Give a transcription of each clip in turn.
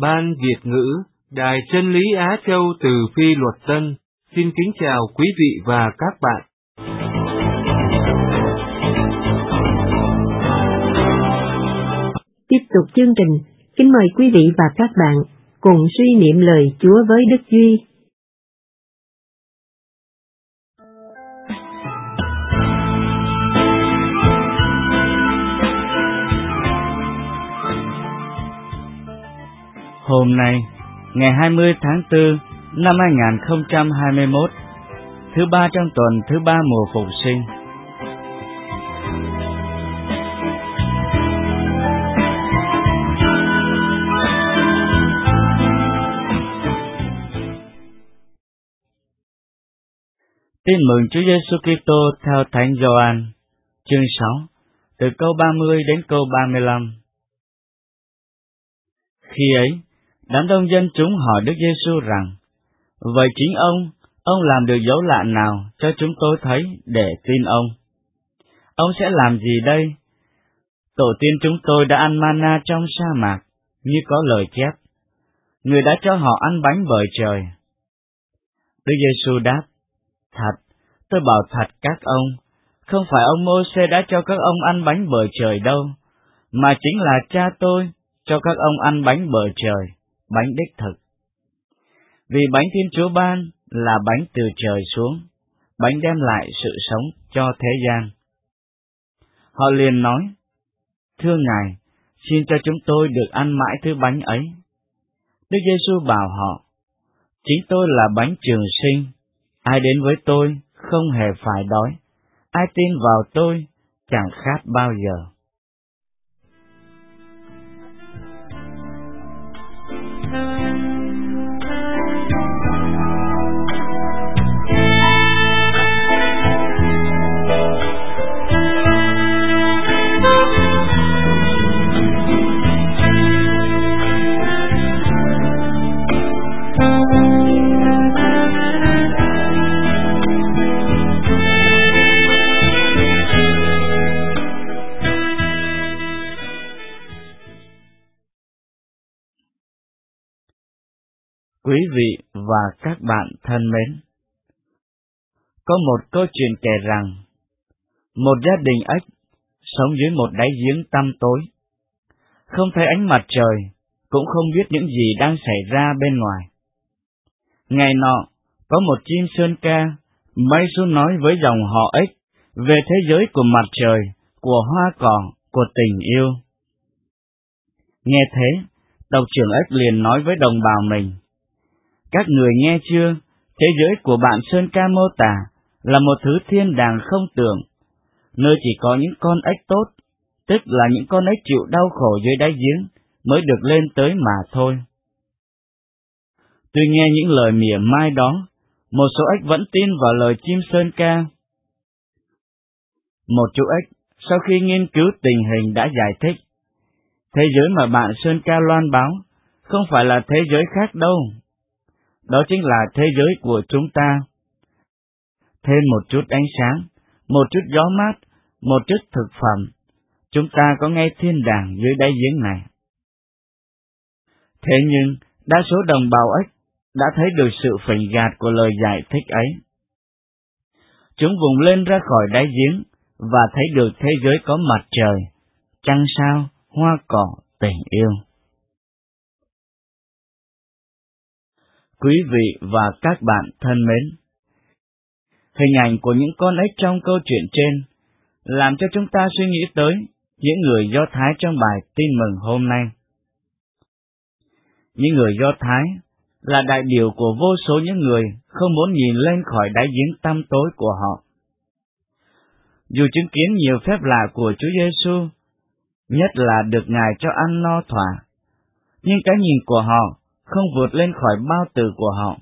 Ban Việt ngữ, Đài Chân lý Á Châu từ Phi Luật Tân, xin kính chào quý vị và các bạn. Tiếp tục chương trình, kính mời quý vị và các bạn cùng suy niệm lời Chúa với Đức Duy. Hôm nay, ngày 20 tháng 4 năm 2021, thứ ba trong tuần thứ ba mùa Phục sinh. Tin mừng Chúa Giêsu Kitô theo Thánh Gioan, chương 6, từ câu 30 đến câu 35. Khi ấy, đám đông dân chúng hỏi Đức Giêsu rằng: Vậy chính ông làm được dấu lạ nào cho chúng tôi thấy để tin ông? Ông sẽ làm gì đây? Tổ tiên chúng tôi đã ăn mana trong sa mạc, như có lời chép: Người đã cho họ ăn bánh bởi trời. Đức Giêsu đáp: Thật, tôi bảo thật các ông, không phải ông Mô-sê đã cho các ông ăn bánh bởi trời đâu, mà chính là Cha tôi cho các ông ăn bánh bởi trời, bánh đích thực. Vì bánh Thiên Chúa ban là bánh từ trời xuống, bánh đem lại sự sống cho thế gian. Họ liền nói: Thưa Ngài, xin cho chúng tôi được ăn mãi thứ bánh ấy. Đức Giêsu bảo họ: Chính tôi là bánh trường sinh, ai đến với tôi không hề phải đói, ai tin vào tôi chẳng khát bao giờ. Quý vị và các bạn thân mến, có một câu chuyện kể rằng, một gia đình ếch sống dưới một đáy giếng tăm tối, không thấy ánh mặt trời, cũng không biết những gì đang xảy ra bên ngoài. Ngày nọ, có một chim sơn ca bay xuống nói với dòng họ ếch về thế giới của mặt trời, của hoa cỏ, của tình yêu. Nghe thế, tộc trưởng ếch liền nói với đồng bào mình: Các người nghe chưa, thế giới của bạn sơn ca mô tả là một thứ thiên đàng không tưởng, nơi chỉ có những con ếch tốt, tức là những con ếch chịu đau khổ dưới đáy giếng, mới được lên tới mà thôi. Tuy nghe những lời mỉa mai đó, một số ếch vẫn tin vào lời chim sơn ca. Một chú ếch, sau khi nghiên cứu tình hình đã giải thích: Thế giới mà bạn sơn ca loan báo không phải là thế giới khác đâu. Đó chính là thế giới của chúng ta. Thêm một chút ánh sáng, một chút gió mát, một chút thực phẩm, chúng ta có ngay thiên đàng dưới đáy giếng này. Thế nhưng, đa số đồng bào ếch đã thấy được sự phỉnh gạt của lời giải thích ấy. Chúng vùng lên ra khỏi đáy giếng và thấy được thế giới có mặt trời, trăng sao, hoa cỏ, tình yêu. Quý vị và các bạn thân mến, hình ảnh của những con ếch trong câu chuyện trên làm cho chúng ta suy nghĩ tới những người Do Thái trong bài tin mừng hôm nay. Những người Do Thái là đại biểu của vô số những người không muốn nhìn lên khỏi đáy giếng tăm tối của họ. Dù chứng kiến nhiều phép lạ của Chúa Giêsu, nhất là được Ngài cho ăn no thỏa, nhưng cái nhìn của họ không vượt lên khỏi bao tử của họ.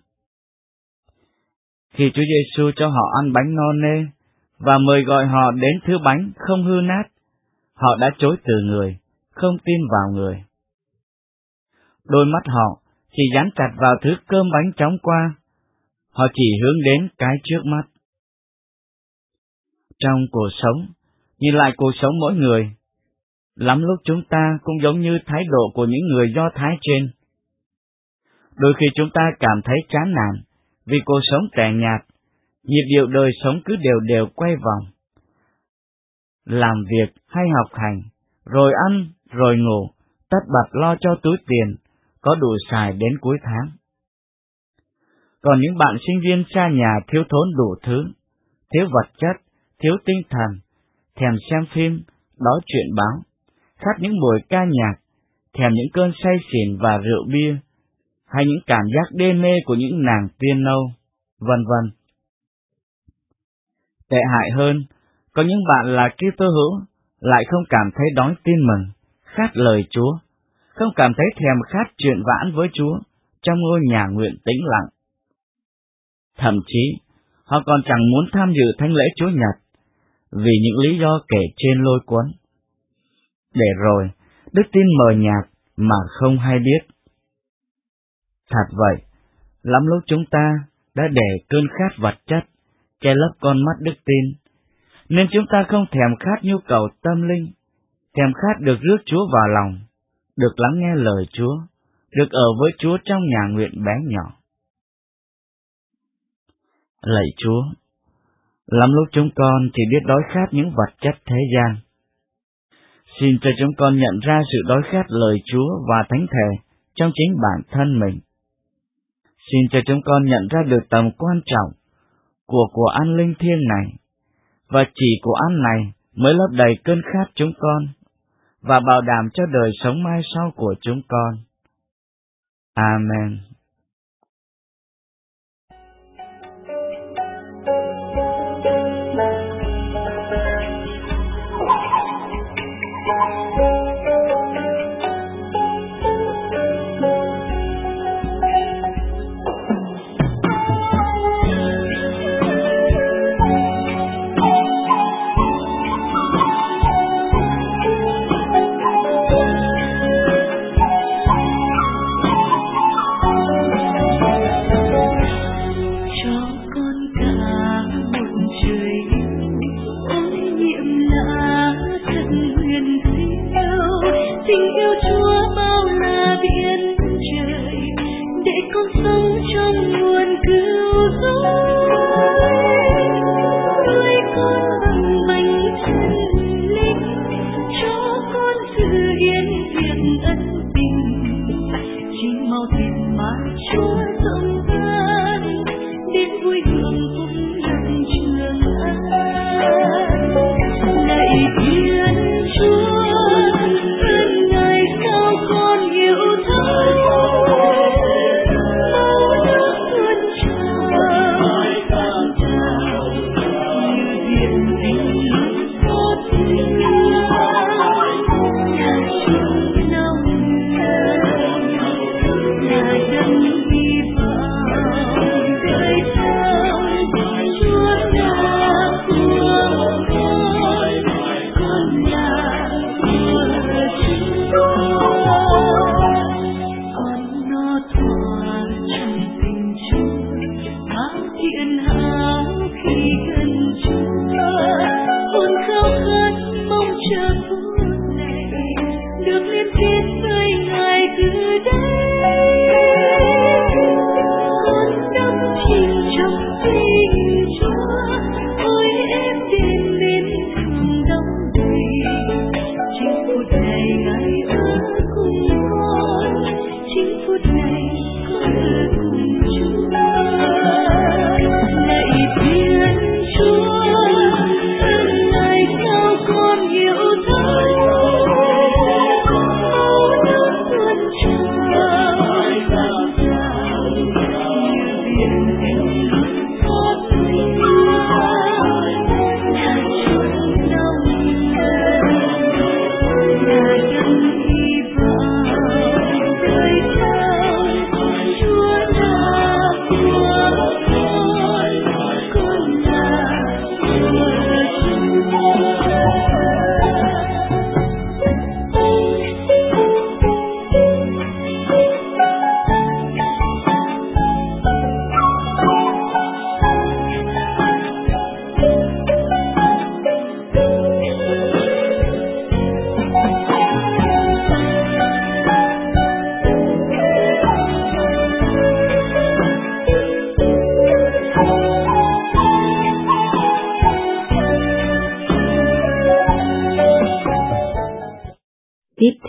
Khi Chúa Giêsu cho họ ăn bánh no nê và mời gọi họ đến thứ bánh không hư nát, họ đã chối từ người, không tin vào người. Đôi mắt họ chỉ dán chặt vào thứ cơm bánh chóng qua, họ chỉ hướng đến cái trước mắt. Trong cuộc sống, nhìn lại cuộc sống mỗi người, lắm lúc chúng ta cũng giống như thái độ của những người Do Thái trên. Đôi khi chúng ta cảm thấy chán nản vì cuộc sống tẻ nhạt, nhịp điệu đời sống cứ đều đều quay vòng. Làm việc hay học hành, rồi ăn, rồi ngủ, tất bật lo cho túi tiền, có đủ xài đến cuối tháng. Còn những bạn sinh viên xa nhà thiếu thốn đủ thứ, thiếu vật chất, thiếu tinh thần, thèm xem phim, đói truyện báo, khát những buổi ca nhạc, thèm những cơn say xỉn và rượu bia, hay những cảm giác đê mê của những nàng tiên nâu, vân vân. Tệ hại hơn, có những bạn là Kitô hữu lại không cảm thấy đói tin mừng, khát lời Chúa, không cảm thấy thèm khát chuyện vãn với Chúa trong ngôi nhà nguyện tĩnh lặng. Thậm chí, họ còn chẳng muốn tham dự thánh lễ Chúa Nhật vì những lý do kể trên lôi cuốn. Để rồi, đức tin mờ nhạt mà không hay biết. Thật vậy, lắm lúc chúng ta đã để cơn khát vật chất che lấp con mắt đức tin, nên chúng ta không thèm khát nhu cầu tâm linh, thèm khát được rước Chúa vào lòng, được lắng nghe lời Chúa, được ở với Chúa trong nhà nguyện bé nhỏ. Lạy Chúa, lắm lúc chúng con chỉ biết đói khát những vật chất thế gian. Xin cho chúng con nhận ra sự đói khát lời Chúa và thánh thể trong chính bản thân mình. Xin cho chúng con nhận ra được tầm quan trọng của ăn linh thiêng này, và chỉ của ăn này mới lấp đầy cơn khát chúng con, và bảo đảm cho đời sống mai sau của chúng con. Amen.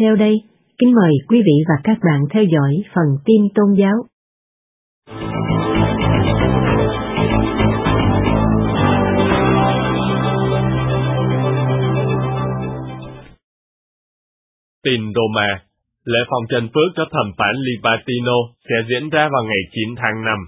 theo đây, kính mời quý vị và các bạn theo dõi phần tin tôn giáo. Tin Roma, lễ phong trần phước cho thẩm phán Livatino sẽ diễn ra vào ngày 9 tháng 5.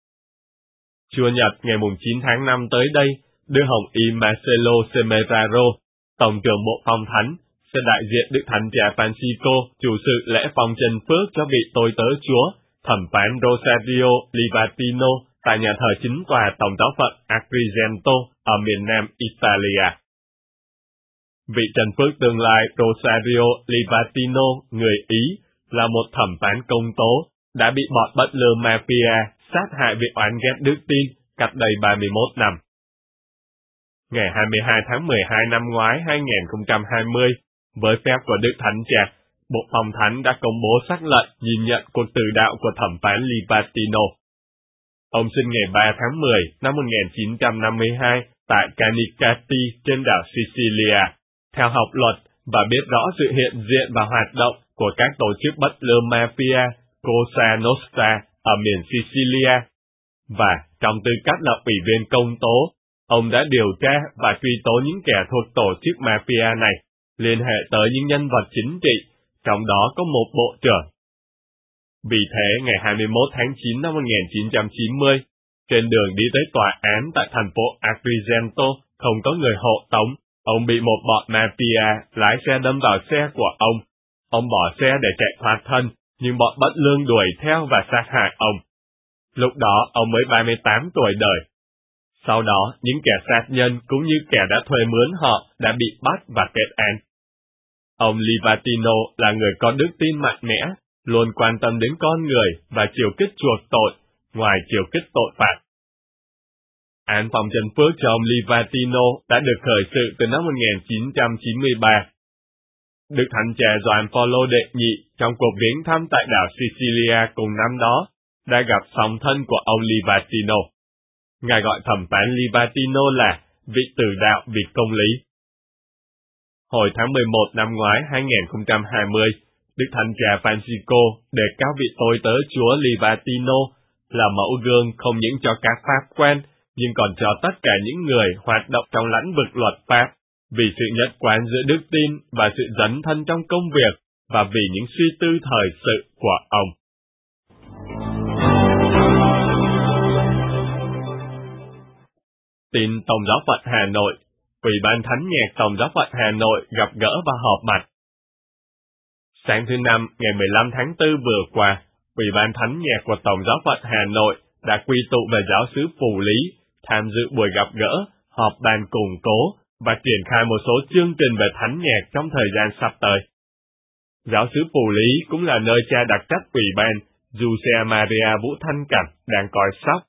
Chủ nhật ngày 9 tháng 5 tới đây, Đức Hồng Y Marcelo Semeraro, Tổng trưởng Bộ Phong Thánh, sẽ đại diện Đức Thánh Cha Francisco chủ sự lễ phong trần phước cho vị tôi tớ Chúa, thẩm phán Rosario Livatino tại nhà thờ chính tòa Tổng giáo phận Agrigento ở miền nam Italia. Vị trần phước tương lai Rosario Livatino, người Ý, là một thẩm phán công tố, đã bị bọn bất lương mafia sát hại vì oán ghét đức tin cách đây 31 năm. Ngày 22 tháng 12 năm ngoái 2020, với phép của Đức Thánh Cha, Bộ Phong Thánh đã công bố sắc lệnh nhìn nhận cuộc tử đạo của thẩm phán Livatino. Ông sinh ngày 3 tháng 10 năm 1952 tại Canicati trên đảo Sicilia, theo học luật và biết rõ sự hiện diện và hoạt động của các tổ chức bất lương mafia Cosa Nostra ở miền Sicilia. Và trong tư cách là ủy viên công tố, ông đã điều tra và truy tố những kẻ thuộc tổ chức mafia này, liên hệ tới những nhân vật chính trị, trong đó có một bộ trưởng. Vì thế, ngày 21 tháng 9 năm 1990, trên đường đi tới tòa án tại thành phố Agrigento, không có người hộ tống, ông bị một bọn mafia lái xe đâm vào xe của ông. Ông bỏ xe để chạy thoát thân, nhưng bọn bất lương đuổi theo và sát hại ông. Lúc đó, ông mới 38 tuổi đời. Sau đó, những kẻ sát nhân cũng như kẻ đã thuê mướn họ đã bị bắt và kết án. Ông Livatino là người có đức tin mạnh mẽ, luôn quan tâm đến con người và chiều kích chuộc tội, ngoài chiều kích tội phạm. Án phong trần phước cho ông Livatino đã được khởi sự từ năm 1993. Đức Thánh Cha Gioan Phaolô đệ nhị trong cuộc viếng thăm tại đảo Sicilia cùng năm đó đã gặp song thân của ông Livatino. Ngài gọi thẩm phán Livatino là vị tử đạo vì công lý. Hồi tháng 11 năm ngoái 2020, Đức Thánh Cha Francisco đề cao vị tôi tớ Chúa Livatino là mẫu gương không những cho các pháp quen, nhưng còn cho tất cả những người hoạt động trong lĩnh vực luật pháp, vì sự nhất quán giữa đức tin và sự dấn thân trong công việc, và vì những suy tư thời sự của ông. Tin Tổng giáo phận Hà Nội, Ủy ban Thánh nhạc Tổng giáo phận Hà Nội gặp gỡ và họp mặt. Sáng thứ Năm, ngày 15 tháng 4 vừa qua, Ủy ban Thánh nhạc của Tổng giáo phận Hà Nội đã quy tụ về giáo xứ Phù Lý, tham dự buổi gặp gỡ, họp bàn củng cố và triển khai một số chương trình về thánh nhạc trong thời gian sắp tới. Giáo xứ Phù Lý cũng là nơi cha đặc trách ủy ban, Giuse Maria Vũ Thanh Cảnh, đang coi sóc.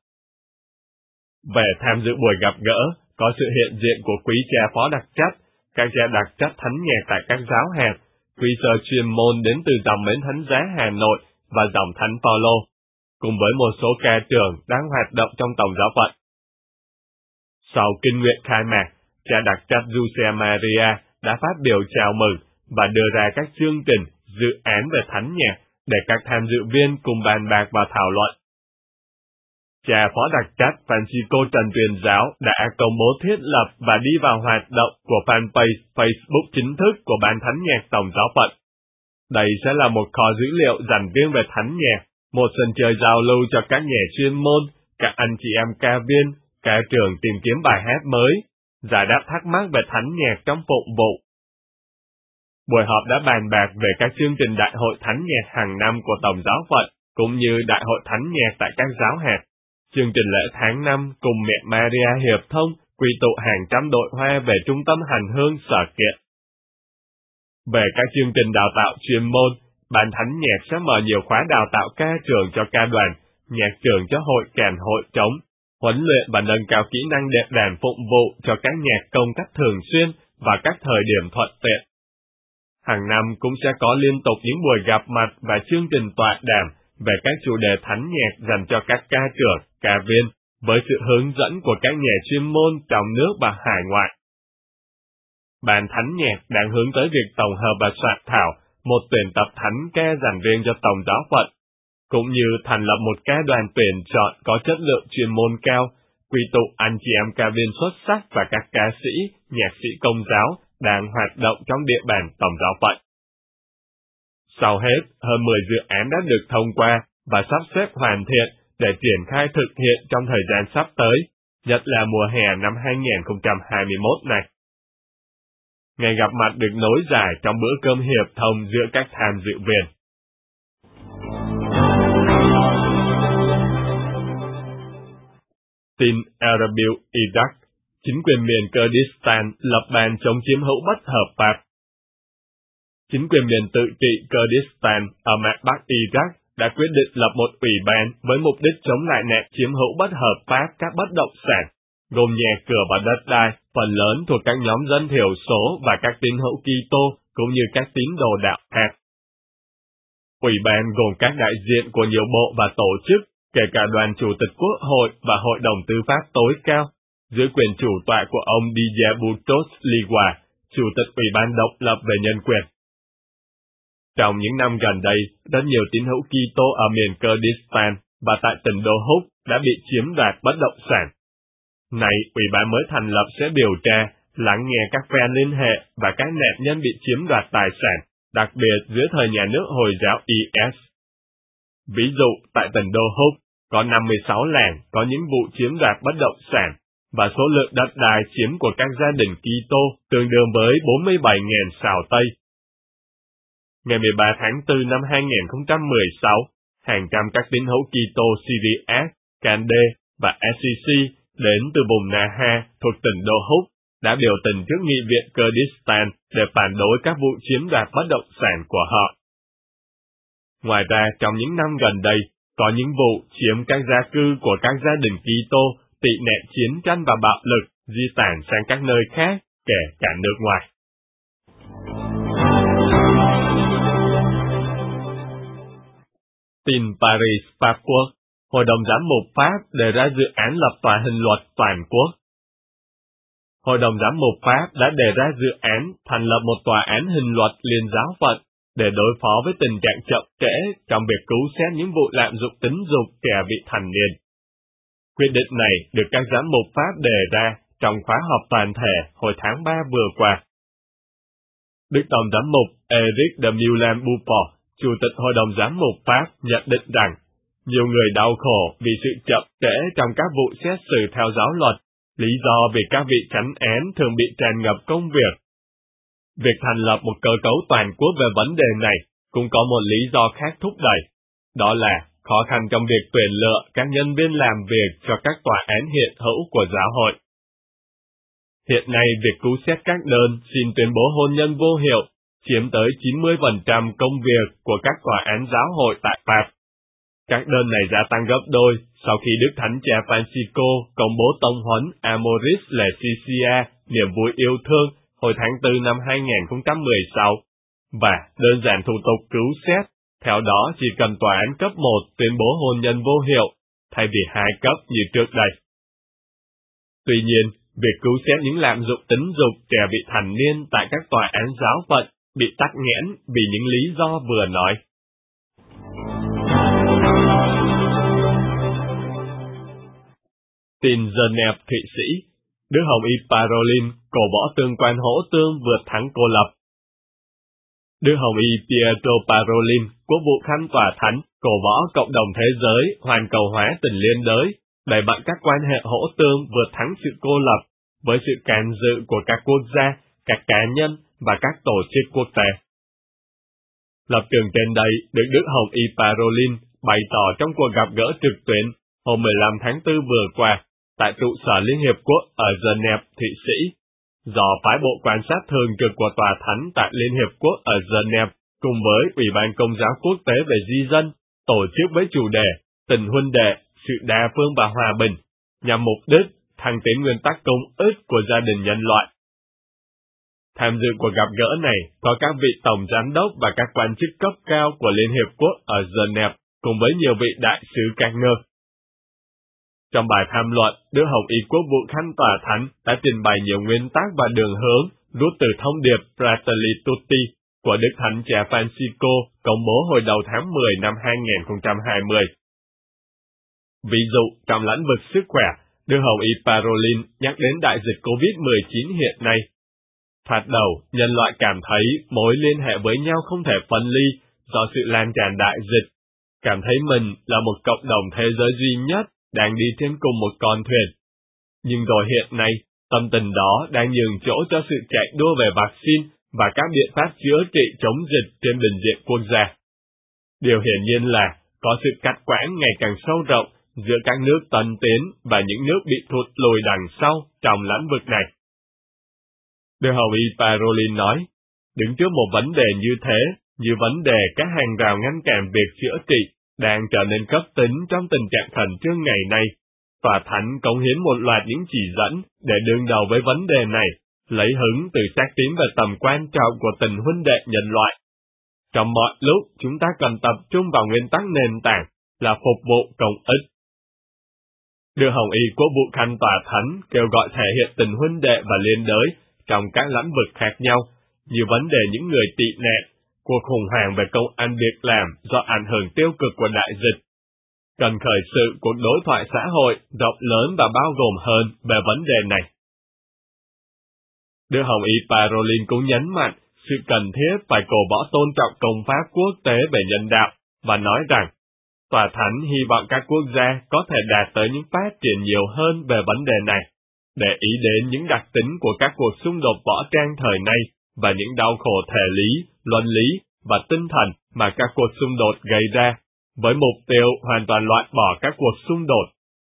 Về tham dự buổi gặp gỡ, có sự hiện diện của quý cha phó đặc trách, các cha đặc trách thánh nhạc tại các giáo hạt, quý sơ chuyên môn đến từ dòng Mến Thánh Giá Hà Nội và dòng Thánh Phaolô, cùng với một số ca trưởng đang hoạt động trong Tổng giáo phận. Sau kinh nguyện khai mạc, cha đặc trách Giuse Maria đã phát biểu chào mừng và đưa ra các chương trình, dự án về thánh nhạc để các tham dự viên cùng bàn bạc và thảo luận. Cha phó đặc trách Francisco Trần Truyền Giáo đã công bố thiết lập và đi vào hoạt động của fanpage Facebook chính thức của Ban Thánh nhạc Tổng giáo phận. Đây sẽ là một kho dữ liệu dành riêng về thánh nhạc, một sân chơi giao lưu cho các nhà chuyên môn, các anh chị em ca viên, ca trưởng tìm kiếm bài hát mới, giải đáp thắc mắc về thánh nhạc trong phụng vụ. Buổi họp đã bàn bạc về các chương trình đại hội thánh nhạc hàng năm của Tổng giáo phận, cũng như đại hội thánh nhạc tại các giáo hạt. Chương trình lễ tháng 5 cùng mẹ Maria hiệp thông quy tụ hàng trăm đội hoa về trung tâm hành hương sở kiện. Về các chương trình đào tạo chuyên môn, Ban Thánh nhạc sẽ mở nhiều khóa đào tạo ca trưởng cho ca đoàn, nhạc trưởng cho hội kèn hội trống, huấn luyện và nâng cao kỹ năng đệm đàn phụng vụ cho các nhạc công cách thường xuyên và các thời điểm thuận tiện. Hàng năm cũng sẽ có liên tục những buổi gặp mặt và chương trình tọa đàm về các chủ đề thánh nhạc dành cho các ca trưởng, ca viên, với sự hướng dẫn của các nhà chuyên môn trong nước và hải ngoại. Ban Thánh nhạc đang hướng tới việc tổng hợp và soạn thảo một tuyển tập thánh ca dành riêng cho tổng giáo phận, cũng như thành lập một ca đoàn tuyển chọn có chất lượng chuyên môn cao, quy tụ anh chị em ca viên xuất sắc và các ca sĩ, nhạc sĩ công giáo đang hoạt động trong địa bàn tổng giáo phận. Sau hết, hơn 10 dự án đã được thông qua và sắp xếp hoàn thiện để triển khai thực hiện trong thời gian sắp tới, nhất là mùa hè năm 2021 này. Ngày gặp mặt được nối dài trong bữa cơm hiệp thông giữa các tham dự viên. Tin Erbil Iraq, chính quyền miền Kurdistan lập ban chống chiếm hữu bất hợp pháp. Chính quyền miền tự trị Kurdistan ở mặt Bắc Iraq đã quyết định lập một ủy ban với mục đích chống lại nạn chiếm hữu bất hợp pháp các bất động sản, gồm nhà cửa và đất đai, phần lớn thuộc các nhóm dân thiểu số và các tín hữu Kitô cũng như các tín đồ đạo khác. Ủy ban gồm các đại diện của nhiều bộ và tổ chức, kể cả đoàn chủ tịch quốc hội và hội đồng tư pháp tối cao, dưới quyền chủ tọa của ông Didier Boutros-Ghali, chủ tịch Ủy ban độc lập về nhân quyền. Trong những năm gần đây, rất nhiều tín hữu Kitô ở miền Kurdistan và tại tỉnh Dohuk đã bị chiếm đoạt bất động sản. Nay, Ủy ban mới thành lập sẽ điều tra, lắng nghe các phe liên hệ và các nạn nhân bị chiếm đoạt tài sản, đặc biệt dưới thời nhà nước Hồi giáo IS. Ví dụ, tại tỉnh Dohuk, có 56 làng có những vụ chiếm đoạt bất động sản, và số lượng đất đai chiếm của các gia đình Kitô tương đương với 47.000 sào Tây. Ngày 13 tháng 4 năm 2016, hàng trăm các tín hữu Kitô Syriac, Kande và SCC đến từ vùng Naha thuộc tỉnh Dohuk đã biểu tình trước nghị viện Kurdistan để phản đối các vụ chiếm đoạt bất động sản của họ. Ngoài ra, trong những năm gần đây, có những vụ chiếm các gia cư của các gia đình Kitô, tị nạn chiến tranh và bạo lực, di tản sang các nơi khác, kể cả nước ngoài. Tin Paris, Pháp Quốc, Hội đồng Giám mục Pháp đề ra dự án lập tòa hình luật toàn quốc. Hội đồng Giám mục Pháp đã đề ra dự án thành lập một tòa án hình luật liên giáo phận để đối phó với tình trạng chậm trễ trong việc cứu xét những vụ lạm dụng tính dục trẻ vị thành niên. Quyết định này được các giám mục Pháp đề ra trong khóa họp toàn thể hồi tháng 3 vừa qua. Đức Tổng giám mục Eric de Moulin-Beaufort, Chủ tịch Hội đồng Giám mục Pháp nhận định rằng, nhiều người đau khổ vì sự chậm trễ trong các vụ xét xử theo giáo luật, lý do vì các vị chánh án thường bị tràn ngập công việc. Việc thành lập một cơ cấu toàn quốc về vấn đề này cũng có một lý do khác thúc đẩy, đó là khó khăn trong việc tuyển lựa các nhân viên làm việc cho các tòa án hiện hữu của giáo hội. Hiện nay, việc cứu xét các đơn xin tuyên bố hôn nhân vô hiệu chiếm tới 90% công việc của các tòa án giáo hội tại Pháp. Các đơn này gia tăng gấp đôi sau khi Đức Thánh Cha Francisco công bố tông huấn Amoris Laetitia, niềm vui yêu thương, hồi tháng 4 năm 2016, và đơn giản thủ tục cứu xét, theo đó chỉ cần tòa án cấp 1 tuyên bố hôn nhân vô hiệu, thay vì 2 cấp như trước đây. Tuy nhiên, việc cứu xét những lạm dụng tính dục trẻ vị thành niên tại các tòa án giáo phận bị tắc nghẽn vì những lý do vừa nói. Tin Geneva, Thụy Sĩ, Đức Hồng Y Parolin cổ võ tương quan hỗ tương vượt thắng cô lập. Đức Hồng Y Pietro Parolin, quốc vụ khanh tòa thánh, cổ võ cộng đồng thế giới hoàn cầu hóa tình liên đới, đẩy mạnh các quan hệ hỗ tương vượt thắng sự cô lập, với sự can dự của các quốc gia, các cá nhân và các tổ chức quốc tế. Lập trường trên đây được Đức Hồng Y Parolin bày tỏ trong cuộc gặp gỡ trực tuyến hôm 15 tháng 4 vừa qua tại trụ sở Liên Hiệp Quốc ở Geneva, Thụy Sĩ, do phái bộ quan sát thường trực của Tòa Thánh tại Liên Hiệp Quốc ở Geneva cùng với Ủy ban Công giáo Quốc tế về di dân tổ chức với chủ đề Tình huynh đệ, sự đa phương và hòa bình, nhằm mục đích thăng tiến nguyên tắc công ích của gia đình nhân loại. Tham dự cuộc gặp gỡ này có các vị tổng giám đốc và các quan chức cấp cao của Liên Hiệp Quốc ở Geneva cùng với nhiều vị đại sứ các nước. Trong bài tham luận, Đức Hồng Y Quốc vụ khanh tòa thánh đã trình bày nhiều nguyên tắc và đường hướng rút từ thông điệp Fratelli Tutti của Đức Thánh Cha Francisco công bố hồi đầu tháng 10 năm 2020. Ví dụ, trong lĩnh vực sức khỏe, Đức Hồng Y Parolin nhắc đến đại dịch COVID-19 hiện nay. Thoạt đầu, nhân loại cảm thấy mối liên hệ với nhau không thể phân ly do sự lan tràn đại dịch, cảm thấy mình là một cộng đồng thế giới duy nhất đang đi trên cùng một con thuyền. Nhưng rồi hiện nay, tâm tình đó đang nhường chỗ cho sự chạy đua về vaccine và các biện pháp chữa trị chống dịch trên bình diện quốc gia. Điều hiển nhiên là có sự cắt quãng ngày càng sâu rộng giữa các nước tân tiến và những nước bị thụt lùi đằng sau trong lĩnh vực này. Đức Hồng Y Parolin nói, đứng trước một vấn đề như thế, như vấn đề các hàng rào ngăn cản việc chữa trị, đang trở nên cấp tính trong tình trạng khẩn trương ngày nay. Tòa Thánh cống hiến một loạt những chỉ dẫn để đương đầu với vấn đề này, lấy hứng từ xác tín về tầm quan trọng của tình huynh đệ nhân loại. Trong mọi lúc, chúng ta cần tập trung vào nguyên tắc nền tảng là phục vụ công ích. Đức Hồng Y Quốc vụ Khanh Tòa Thánh kêu gọi thể hiện tình huynh đệ và liên đới trong các lĩnh vực khác nhau, như vấn đề những người tị nạn, cuộc khủng hoảng về công ăn việc làm do ảnh hưởng tiêu cực của đại dịch. Cần khởi sự cuộc đối thoại xã hội rộng lớn và bao gồm hơn về vấn đề này. Đức Hồng Y Parolin cũng nhấn mạnh sự cần thiết phải cổ võ tôn trọng công pháp quốc tế về nhân đạo và nói rằng Tòa Thánh hy vọng các quốc gia có thể đạt tới những phát triển nhiều hơn về vấn đề này, để ý đến những đặc tính của các cuộc xung đột võ trang thời nay và những đau khổ thể lý, luân lý và tinh thần mà các cuộc xung đột gây ra, với mục tiêu hoàn toàn loại bỏ các cuộc xung đột.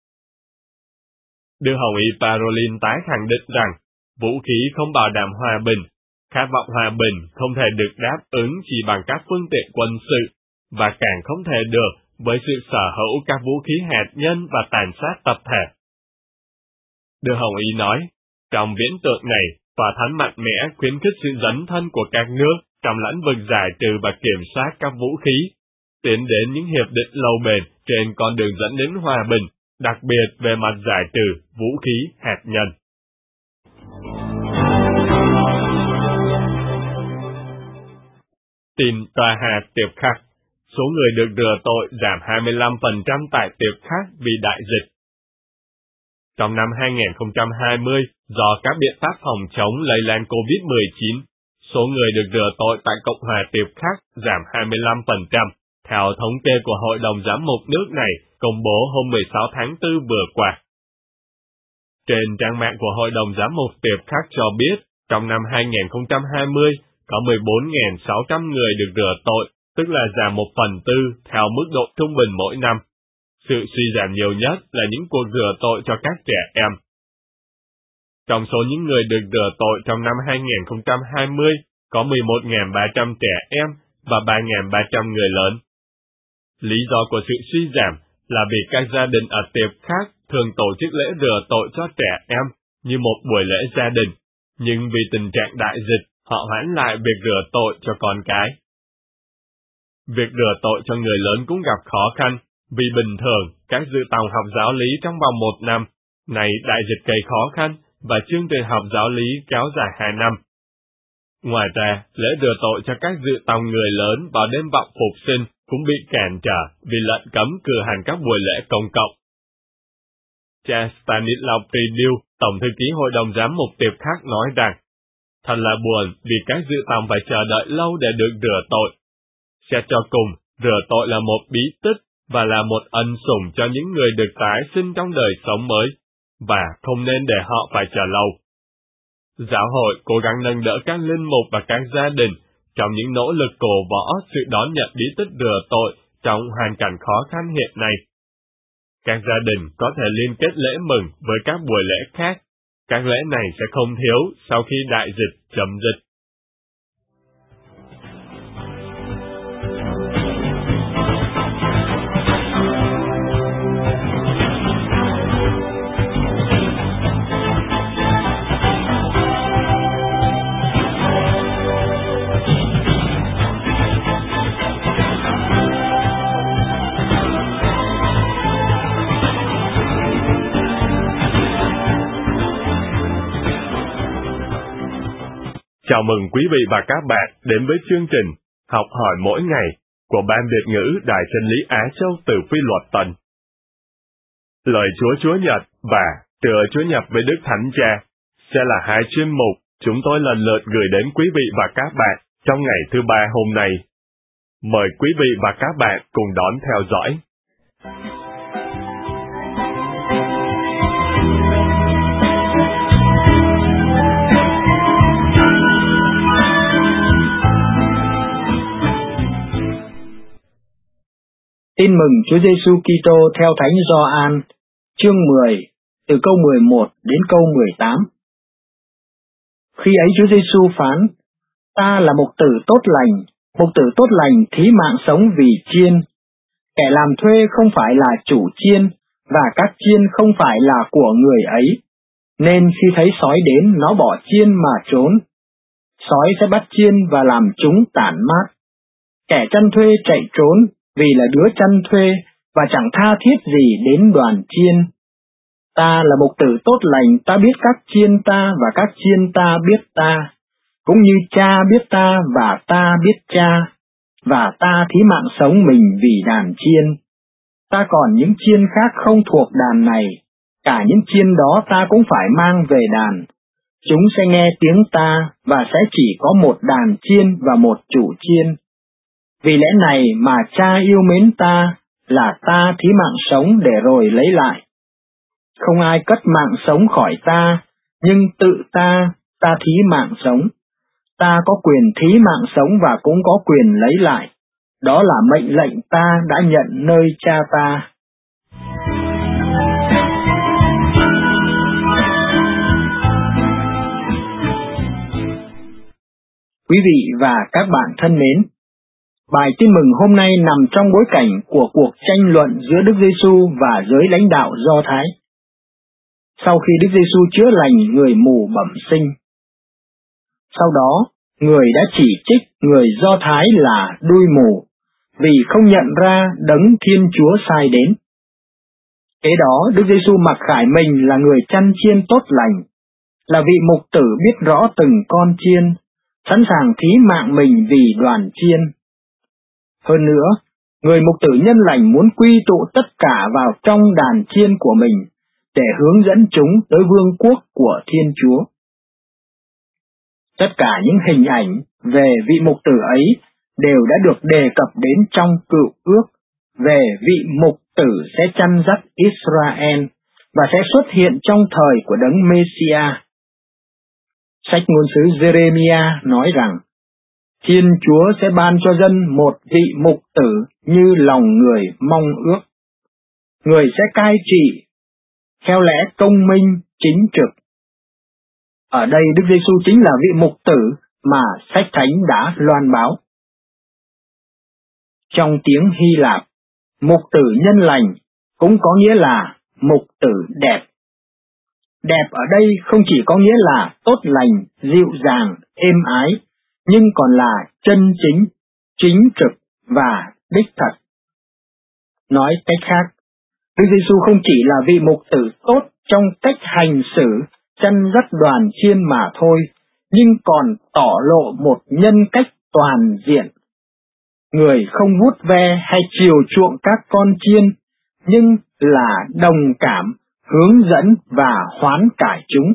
Đức Hồng Y Parolin tái khẳng định rằng, vũ khí không bảo đảm hòa bình, khát vọng hòa bình không thể được đáp ứng chỉ bằng các phương tiện quân sự, và càng không thể được với sự sở hữu các vũ khí hạt nhân và tàn sát tập thể. Đức Hồng Y nói, trong viễn tượng này, Tòa Thánh mạnh mẽ khuyến khích sự dấn thân của các nước trong lĩnh vực giải trừ và kiểm soát các vũ khí, tiến đến những hiệp định lâu bền trên con đường dẫn đến hòa bình, đặc biệt về mặt giải trừ vũ khí hạt nhân. Tin tòa hà Tiệp Khắc, số người được rửa tội giảm 25% tại Tiệp Khắc vì đại dịch. Trong năm 2020, do các biện pháp phòng chống lây lan COVID-19, số người được rửa tội tại Cộng hòa Tiệp Khắc giảm 25%, theo thống kê của Hội đồng Giám mục nước này công bố hôm 16 tháng 4 vừa qua. Trên trang mạng của Hội đồng Giám mục Tiệp Khắc cho biết, trong năm 2020, có 14.600 người được rửa tội, tức là giảm 1/4 theo mức độ trung bình mỗi năm. Sự suy giảm nhiều nhất là những cuộc rửa tội cho các trẻ em. Trong số những người được rửa tội trong năm 2020, có 11.300 trẻ em và 3.300 người lớn. Lý do của sự suy giảm là vì các gia đình ở Tiệp Khắc thường tổ chức lễ rửa tội cho trẻ em như một buổi lễ gia đình, nhưng vì tình trạng đại dịch, họ hoãn lại việc rửa tội cho con cái. Việc rửa tội cho người lớn cũng gặp khó khăn, vì bình thường các dự tòng học giáo lý trong vòng 1 năm, nay đại dịch gây khó khăn và chương trình học giáo lý kéo dài 2 năm. Ngoài ra, lễ rửa tội cho các dự tòng người lớn vào đêm vọng phục sinh cũng bị cản trở vì lệnh cấm cử hành các buổi lễ công cộng. Cha Stanislaw Pridiu, Tổng thư ký Hội đồng Giám mục Tiệp Khắc nói rằng, thật là buồn vì các dự tòng phải chờ đợi lâu để được rửa tội. Xét cho cùng, rửa tội là một bí tích và là một ân sủng cho những người được tái sinh trong đời sống mới, và không nên để họ phải chờ lâu. Giáo hội cố gắng nâng đỡ các linh mục và các gia đình trong những nỗ lực cổ võ sự đón nhận bí tích rửa tội trong hoàn cảnh khó khăn hiện nay. Các gia đình có thể liên kết lễ mừng với các buổi lễ khác. Các lễ này sẽ không thiếu sau khi đại dịch chấm dứt. Chào mừng quý vị và các bạn đến với chương trình Học hỏi mỗi ngày của Ban Việt ngữ Đài Chân lý Á Châu từ Phi Luật Tân. Lời Chúa Chúa Nhật và Tựa Chúa Nhật với Đức Thánh Cha sẽ là hai chuyên mục chúng tôi lần lượt gửi đến quý vị và các bạn trong ngày thứ Ba hôm nay. Mời quý vị và các bạn cùng đón theo dõi. Tin mừng Chúa Giêsu Kitô theo Thánh Gioan, chương 10, từ câu 11 đến câu 18. Khi ấy Chúa Giêsu phán: Ta là mục tử tốt lành thí mạng sống vì chiên. Kẻ làm thuê không phải là chủ chiên, và các chiên không phải là của người ấy. Nên khi thấy sói đến, nó bỏ chiên mà trốn. Sói sẽ bắt chiên và làm chúng tản mát. Kẻ chăn thuê chạy trốn, vì là đứa chăn thuê, và chẳng tha thiết gì đến đoàn chiên. Ta là mục tử tốt lành, ta biết các chiên ta, và các chiên ta biết ta, cũng như cha biết ta, và ta biết cha, và ta thí mạng sống mình vì đàn chiên. Ta còn những chiên khác không thuộc đàn này, cả những chiên đó ta cũng phải mang về đàn. Chúng sẽ nghe tiếng ta, và sẽ chỉ có một đàn chiên và một chủ chiên. Vì lẽ này mà cha yêu mến ta, là ta thí mạng sống để rồi lấy lại. Không ai cất mạng sống khỏi ta, nhưng tự ta thí mạng sống. Ta có quyền thí mạng sống và cũng có quyền lấy lại. Đó là mệnh lệnh ta đã nhận nơi cha ta. Quý vị và các bạn thân mến, bài tin mừng hôm nay nằm trong bối cảnh của cuộc tranh luận giữa Đức Giêsu và giới lãnh đạo Do Thái. Sau khi Đức Giêsu chữa lành người mù bẩm sinh, sau đó người đã chỉ trích người Do Thái là đuôi mù, vì không nhận ra đấng Thiên Chúa sai đến. Kế đó Đức Giêsu mặc khải mình là người chăn chiên tốt lành, là vị mục tử biết rõ từng con chiên, sẵn sàng thí mạng mình vì đoàn chiên. Hơn nữa, người mục tử nhân lành muốn quy tụ tất cả vào trong đàn chiên của mình, để hướng dẫn chúng tới vương quốc của Thiên Chúa. Tất cả những hình ảnh về vị mục tử ấy đều đã được đề cập đến trong Cựu Ước, về vị mục tử sẽ chăn dắt Israel, và sẽ xuất hiện trong thời của đấng Mêsia. Sách ngôn sứ Jeremia nói rằng, Thiên Chúa sẽ ban cho dân một vị mục tử như lòng người mong ước. Người sẽ cai trị, khéo lẽ công minh, chính trực. Ở đây Đức Giêsu chính là vị mục tử mà sách thánh đã loan báo. Trong tiếng Hy Lạp, mục tử nhân lành cũng có nghĩa là mục tử đẹp. Đẹp ở đây không chỉ có nghĩa là tốt lành, dịu dàng, êm ái, nhưng còn là chân chính, chính trực và đích thật. Nói cách khác, Đức Giêsu không chỉ là vị mục tử tốt trong cách hành xử, chăn dắt đoàn chiên mà thôi, nhưng còn tỏ lộ một nhân cách toàn diện. Người không vuốt ve hay chiều chuộng các con chiên, nhưng là đồng cảm, hướng dẫn và hoán cải chúng.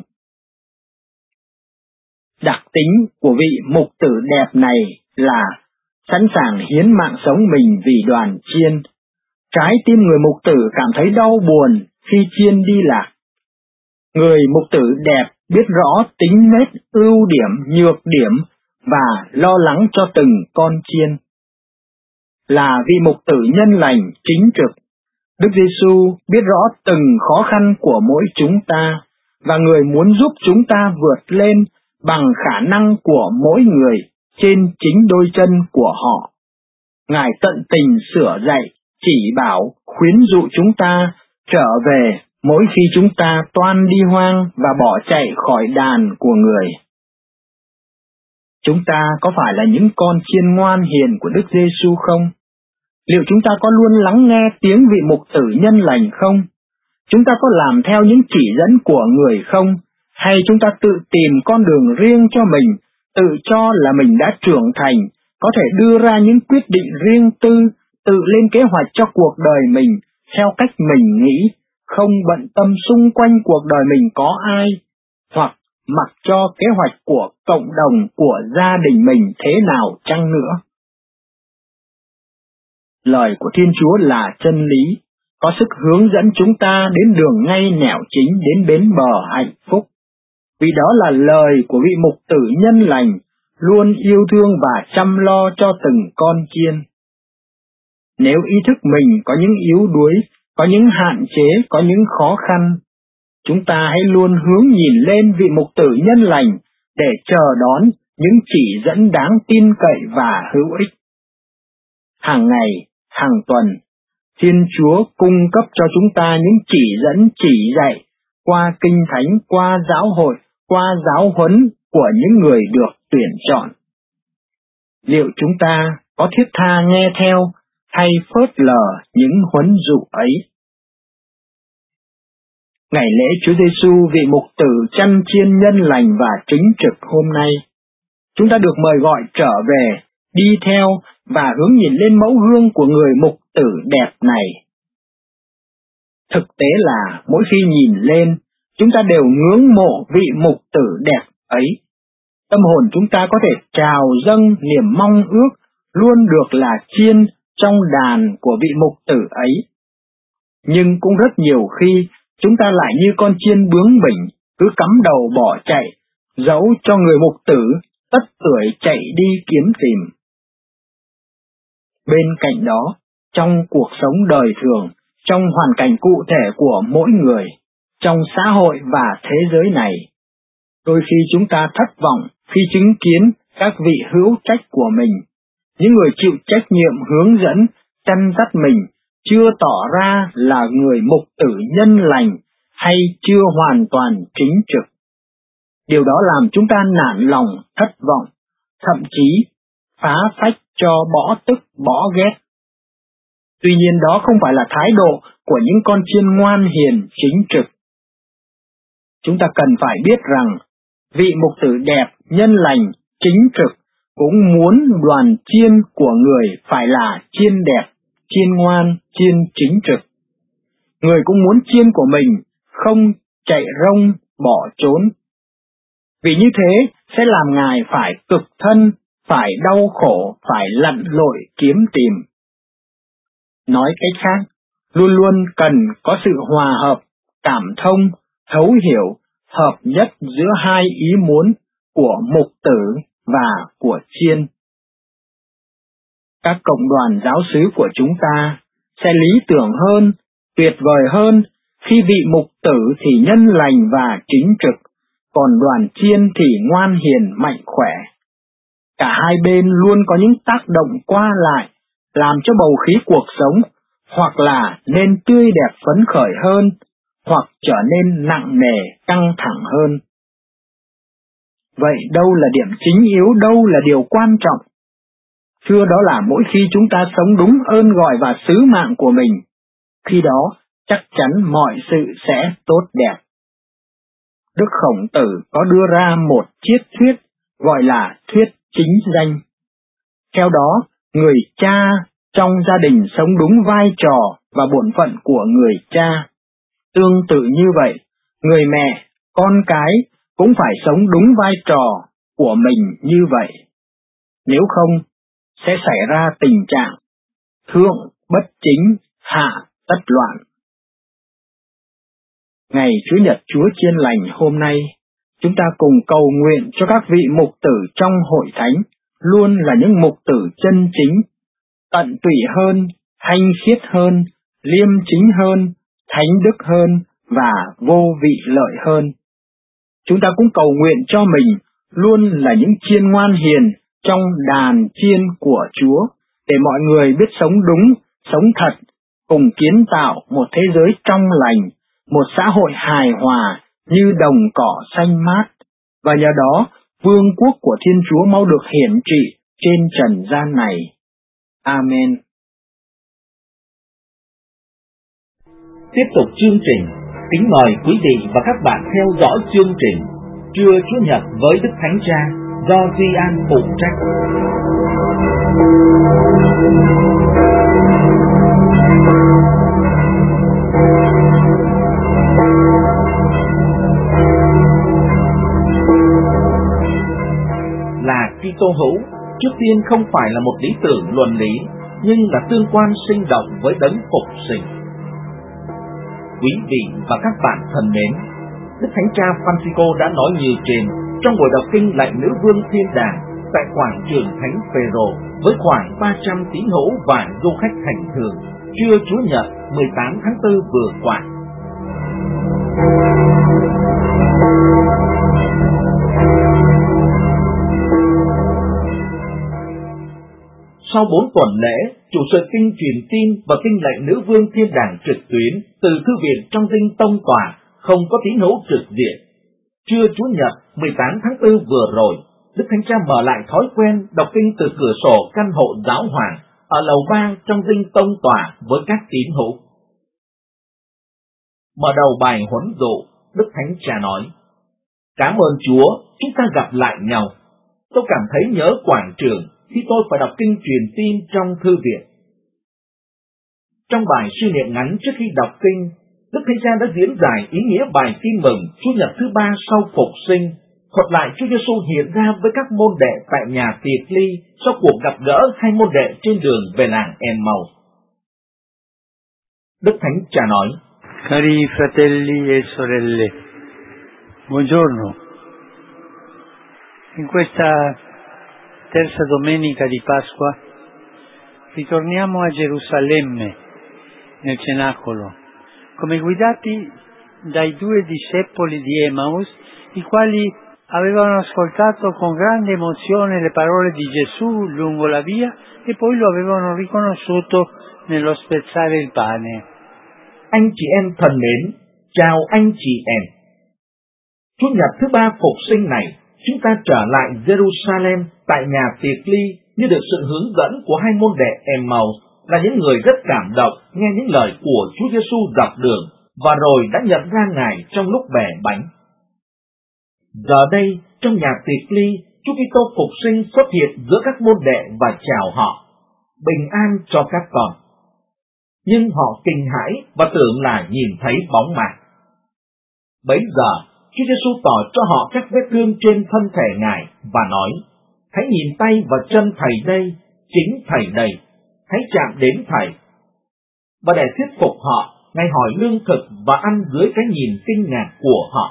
Đặc tính của vị mục tử đẹp này là sẵn sàng hiến mạng sống mình vì đoàn chiên. Trái tim người mục tử cảm thấy đau buồn khi chiên đi lạc. Người mục tử đẹp biết rõ tính nết, ưu điểm, nhược điểm và lo lắng cho từng con chiên. Là vị mục tử nhân lành, chính trực, Đức Giêsu biết rõ từng khó khăn của mỗi chúng ta, và người muốn giúp chúng ta vượt lên bằng khả năng của mỗi người trên chính đôi chân của họ. Ngài tận tình sửa dạy, chỉ bảo, khuyến dụ chúng ta trở về mỗi khi chúng ta toan đi hoang và bỏ chạy khỏi đàn của người. Chúng ta có phải là những con chiên ngoan hiền của Đức Giêsu không? Liệu chúng ta có luôn lắng nghe tiếng vị mục tử nhân lành không? Chúng ta có làm theo những chỉ dẫn của người không? Hay chúng ta tự tìm con đường riêng cho mình, tự cho là mình đã trưởng thành, có thể đưa ra những quyết định riêng tư, tự lên kế hoạch cho cuộc đời mình theo cách mình nghĩ, không bận tâm xung quanh cuộc đời mình có ai, hoặc mặc cho kế hoạch của cộng đồng, của gia đình mình thế nào chăng nữa. Lời của Thiên Chúa là chân lý, có sức hướng dẫn chúng ta đến đường ngay nẻo chính, đến bến bờ hạnh phúc. Vì đó là lời của vị mục tử nhân lành, luôn yêu thương và chăm lo cho từng con chiên. Nếu ý thức mình có những yếu đuối, có những hạn chế, có những khó khăn, chúng ta hãy luôn hướng nhìn lên vị mục tử nhân lành để chờ đón những chỉ dẫn đáng tin cậy và hữu ích. Hàng ngày, hàng tuần, Thiên Chúa cung cấp cho chúng ta những chỉ dẫn chỉ dạy qua Kinh Thánh, qua giáo hội, qua giáo huấn của những người được tuyển chọn. Liệu chúng ta có thiết tha nghe theo hay phớt lờ những huấn dụ ấy? Ngày lễ Chúa Giêsu vị mục tử chăn chiên nhân lành và chính trực hôm nay, chúng ta được mời gọi trở về, đi theo và hướng nhìn lên mẫu gương của người mục tử đẹp này. Thực tế là mỗi khi nhìn lên, chúng ta đều ngưỡng mộ vị mục tử đẹp ấy. Tâm hồn chúng ta có thể trào dâng niềm mong ước luôn được là chiên trong đàn của vị mục tử ấy. Nhưng cũng rất nhiều khi, chúng ta lại như con chiên bướng bỉnh, cứ cắm đầu bỏ chạy, dẫu cho người mục tử tất tưởi chạy đi kiếm tìm. Bên cạnh đó, trong cuộc sống đời thường, trong hoàn cảnh cụ thể của mỗi người, trong xã hội và thế giới này, đôi khi chúng ta thất vọng khi chứng kiến các vị hữu trách của mình, những người chịu trách nhiệm hướng dẫn, chăn dắt mình, chưa tỏ ra là người mục tử nhân lành hay chưa hoàn toàn chính trực. Điều đó làm chúng ta nản lòng, thất vọng, thậm chí phá phách cho bỏ tức, bỏ ghét. Tuy nhiên đó không phải là thái độ của những con chiên ngoan hiền chính trực. Chúng ta cần phải biết rằng, vị mục tử đẹp, nhân lành, chính trực cũng muốn đoàn chiên của người phải là chiên đẹp, chiên ngoan, chiên chính trực. Người cũng muốn chiên của mình không chạy rông, bỏ trốn. Vì như thế sẽ làm Ngài phải cực thân, phải đau khổ, phải lặn lội kiếm tìm. Nói cách khác, luôn luôn cần có sự hòa hợp, cảm thông, thấu hiểu, hợp nhất giữa hai ý muốn của mục tử và của chiên. Các cộng đoàn giáo xứ của chúng ta sẽ lý tưởng hơn, tuyệt vời hơn khi vị mục tử thì nhân lành và chính trực, còn đoàn chiên thì ngoan hiền mạnh khỏe. Cả hai bên luôn có những tác động qua lại, làm cho bầu khí cuộc sống hoặc là nên tươi đẹp phấn khởi hơn, hoặc trở nên nặng nề, căng thẳng hơn. Vậy đâu là điểm chính yếu, đâu là điều quan trọng? Thưa, đó là mỗi khi chúng ta sống đúng ơn gọi và sứ mạng của mình, khi đó chắc chắn mọi sự sẽ tốt đẹp. Đức Khổng Tử có đưa ra một triết thuyết gọi là thuyết chính danh. Theo đó, người cha trong gia đình sống đúng vai trò và bổn phận của người cha. Tương tự như vậy, người mẹ, con cái cũng phải sống đúng vai trò của mình như vậy. Nếu không, sẽ xảy ra tình trạng thượng bất chính, hạ tất loạn. Ngày Chủ nhật Chúa Chiên Lành hôm nay, chúng ta cùng cầu nguyện cho các vị mục tử trong hội thánh luôn là những mục tử chân chính, tận tụy hơn, thanh khiết hơn, liêm chính hơn, thánh đức hơn và vô vị lợi hơn. Chúng ta cũng cầu nguyện cho mình luôn là những chiên ngoan hiền trong đàn chiên của Chúa, để mọi người biết sống đúng, sống thật, cùng kiến tạo một thế giới trong lành, một xã hội hài hòa như đồng cỏ xanh mát, và nhờ đó vương quốc của Thiên Chúa mau được hiển trị trên trần gian này. Amen. Tiếp tục chương trình, kính mời quý vị và các bạn theo dõi chương trình Trưa Chủ nhật với Đức Thánh Cha do Duy An phụ trách. Là Kitô hữu, trước tiên không phải là một lý tưởng luân lý, nhưng là tương quan sinh động với đấng phục sinh. Quý vị và các bạn thân mến, Đức Thánh Cha Francisco đã nói như trên trong buổi đọc kinh Lạy Nữ Vương Thiên Đàng tại quảng trường Thánh Phêrô với khoảng 300 tín hữu và du khách hành hương trưa Chủ nhật 18 tháng 4 vừa qua. Sau 4 tuần lễ, chủ sự kinh truyền tin và kinh Lạy Nữ Vương Thiên Đàng trực tuyến từ thư viện trong dinh tông tòa, không có tín hữu trực diện. Trưa Chủ nhật 18 tháng 4 vừa rồi, Đức Thánh Cha mở lại thói quen đọc kinh từ cửa sổ căn hộ giáo hoàng ở lầu 3 trong dinh tông tòa với các tín hữu. Mở đầu bài huấn dụ, Đức Thánh Cha nói: Cảm ơn Chúa, chúng ta gặp lại nhau. Tôi cảm thấy nhớ quảng trường khi tôi phải đọc kinh truyền tin trong thư viện. Trong bài suy niệm ngắn trước khi đọc kinh, Đức Thánh Cha đã diễn giải ý nghĩa bài tin mừng Chủ nhật thứ 3 sau phục sinh, thuật lại Chúa Giêsu hiện ra với các môn đệ tại nhà tiệc ly sau cuộc gặp gỡ hai môn đệ trên đường về làng Emmaus. Đức Thánh Cha nói: Cari fratelli e sorelle, buongiorno. In questa terza domenica di Pasqua ritorniamo a Gerusalemme, nel cenacolo, come guidati dai due discepoli di Emmaus, i quali avevano ascoltato con grande emozione le parole di Gesù lungo la via e poi lo avevano riconosciuto nello spezzare il pane. Anh chị em thân mến, chào anh chị em. Chủ nhật thứ 3 phục sinh này, chúng ta trở lại Jerusalem tại nhà tiệc ly như được sự hướng dẫn của hai môn đệ Emmaus là những người rất cảm động nghe những lời của Chúa Giêsu dọc đường và rồi đã nhận ra Ngài trong lúc bẻ bánh. Giờ đây, trong nhà tiệc ly, Chúa Kitô phục sinh xuất hiện giữa các môn đệ và chào họ: bình an cho các con. Nhưng họ kinh hãi và tưởng là nhìn thấy bóng ma. Bấy giờ, Chúa Giêsu tỏ cho họ các vết thương trên thân thể Ngài và nói: hãy nhìn tay và chân Thầy đây, chính Thầy đây, hãy chạm đến Thầy. Và để thuyết phục họ, Ngài hỏi lương thực và ăn dưới cái nhìn kinh ngạc của họ.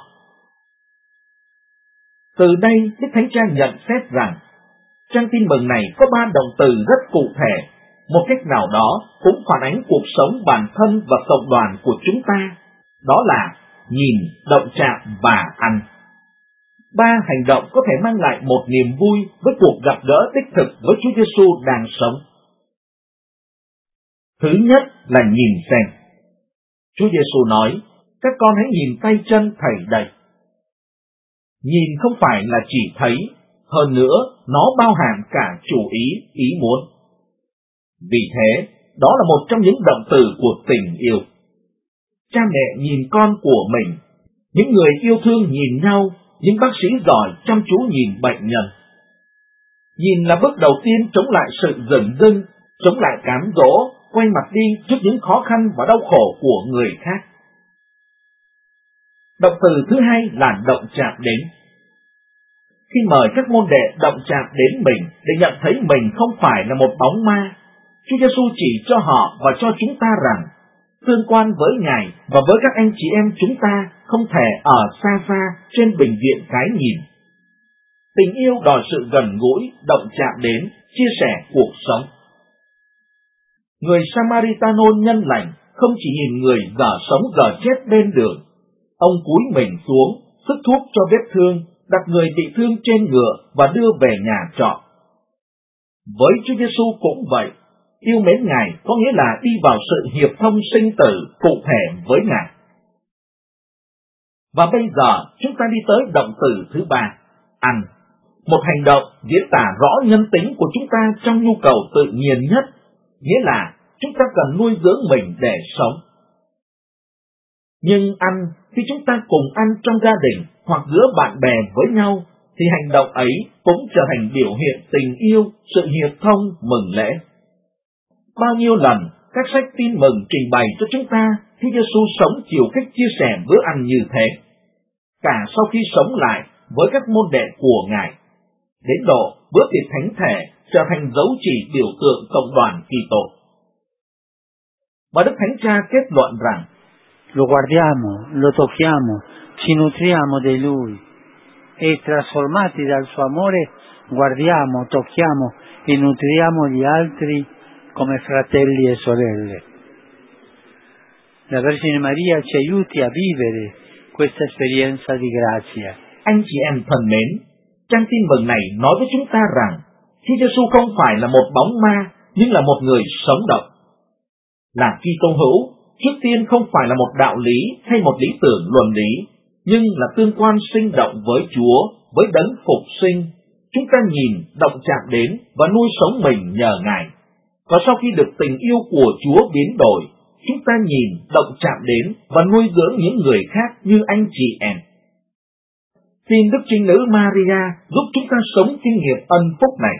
Từ đây, Đức Thánh Cha nhận xét rằng, trang tin mừng này có 3 động từ rất cụ thể, một cách nào đó cũng phản ánh cuộc sống bản thân và cộng đoàn của chúng ta, đó là nhìn, động chạm và ăn. 3 hành động có thể mang lại một niềm vui với cuộc gặp gỡ đích thực với Chúa Giêsu đang sống. Thứ nhất là nhìn xem. Chúa Giêsu nói: các con hãy nhìn tay chân Thầy đây. Nhìn không phải là chỉ thấy, hơn nữa nó bao hàm cả chủ ý, ý muốn. Vì thế, đó là một trong những động từ của tình yêu. Cha mẹ nhìn con của mình, những người yêu thương nhìn nhau, những bác sĩ giỏi chăm chú nhìn bệnh nhân. Nhìn là bước đầu tiên chống lại sự dửng dưng, chống lại cám dỗ, quay mặt đi trước những khó khăn và đau khổ của người khác. Động từ thứ hai là động chạm đến. Khi mời các môn đệ động chạm đến mình để nhận thấy mình không phải là một bóng ma, Chúa Giêsu chỉ cho họ và cho chúng ta rằng tương quan với Ngài và với các anh chị em chúng ta không thể ở xa xa trên bệnh viện cái nhìn. Tình yêu đòi sự gần gũi, động chạm đến, chia sẻ cuộc sống. Người Samaritano nhân lành không chỉ nhìn người dở sống dở chết bên đường. Ông cúi mình xuống, sức thuốc cho vết thương, đặt người bị thương trên ngựa và đưa về nhà trọ. Với Chúa Giêsu cũng vậy, yêu mến Ngài có nghĩa là đi vào sự hiệp thông sinh tử cụ thể với Ngài. Và bây giờ chúng ta đi tới động từ thứ 3, ăn. Một hành động diễn tả rõ nhân tính của chúng ta trong nhu cầu tự nhiên nhất, nghĩa là chúng ta cần nuôi dưỡng mình để sống. Nhưng ăn, khi chúng ta cùng ăn trong gia đình hoặc giữa bạn bè với nhau, thì hành động ấy cũng trở thành biểu hiện tình yêu, sự hiệp thông, mừng lễ. Bao nhiêu lần các sách tin mừng trình bày cho chúng ta Chúa Giêsu sống chiều cách chia sẻ bữa ăn như thế, cả sau khi sống lại với các môn đệ của Ngài, đến độ bữa tiệc thánh thể trở thành dấu chỉ biểu tượng cộng đoàn Kitô. Và Đức Thánh Cha kết luận rằng: Lo guardiamo, lo tocchiamo, ci nutriamo di Lui e trasformati dal suo amore guardiamo, tocchiamo e nutriamo gli altri come fratelli e sorelle. La Vergine Maria ci aiuti a vivere questa esperienza di grazia. Anh chị em thân mến, trang tin mừng này nói với chúng ta rằng Chúa Giêsu không phải là một bóng ma, nhưng là một người sống động. Là Kitô hữu, trước tiên không phải là một đạo lý hay một lý tưởng luân lý, nhưng là tương quan sinh động với Chúa, với đấng phục sinh. Chúng ta nhìn, động chạm đến và nuôi sống mình nhờ Ngài. Và sau khi được tình yêu của Chúa biến đổi, chúng ta nhìn, động chạm đến và nuôi dưỡng những người khác như anh chị em. Xin Đức Trinh Nữ Maria giúp chúng ta sống kinh nghiệm ân phúc này.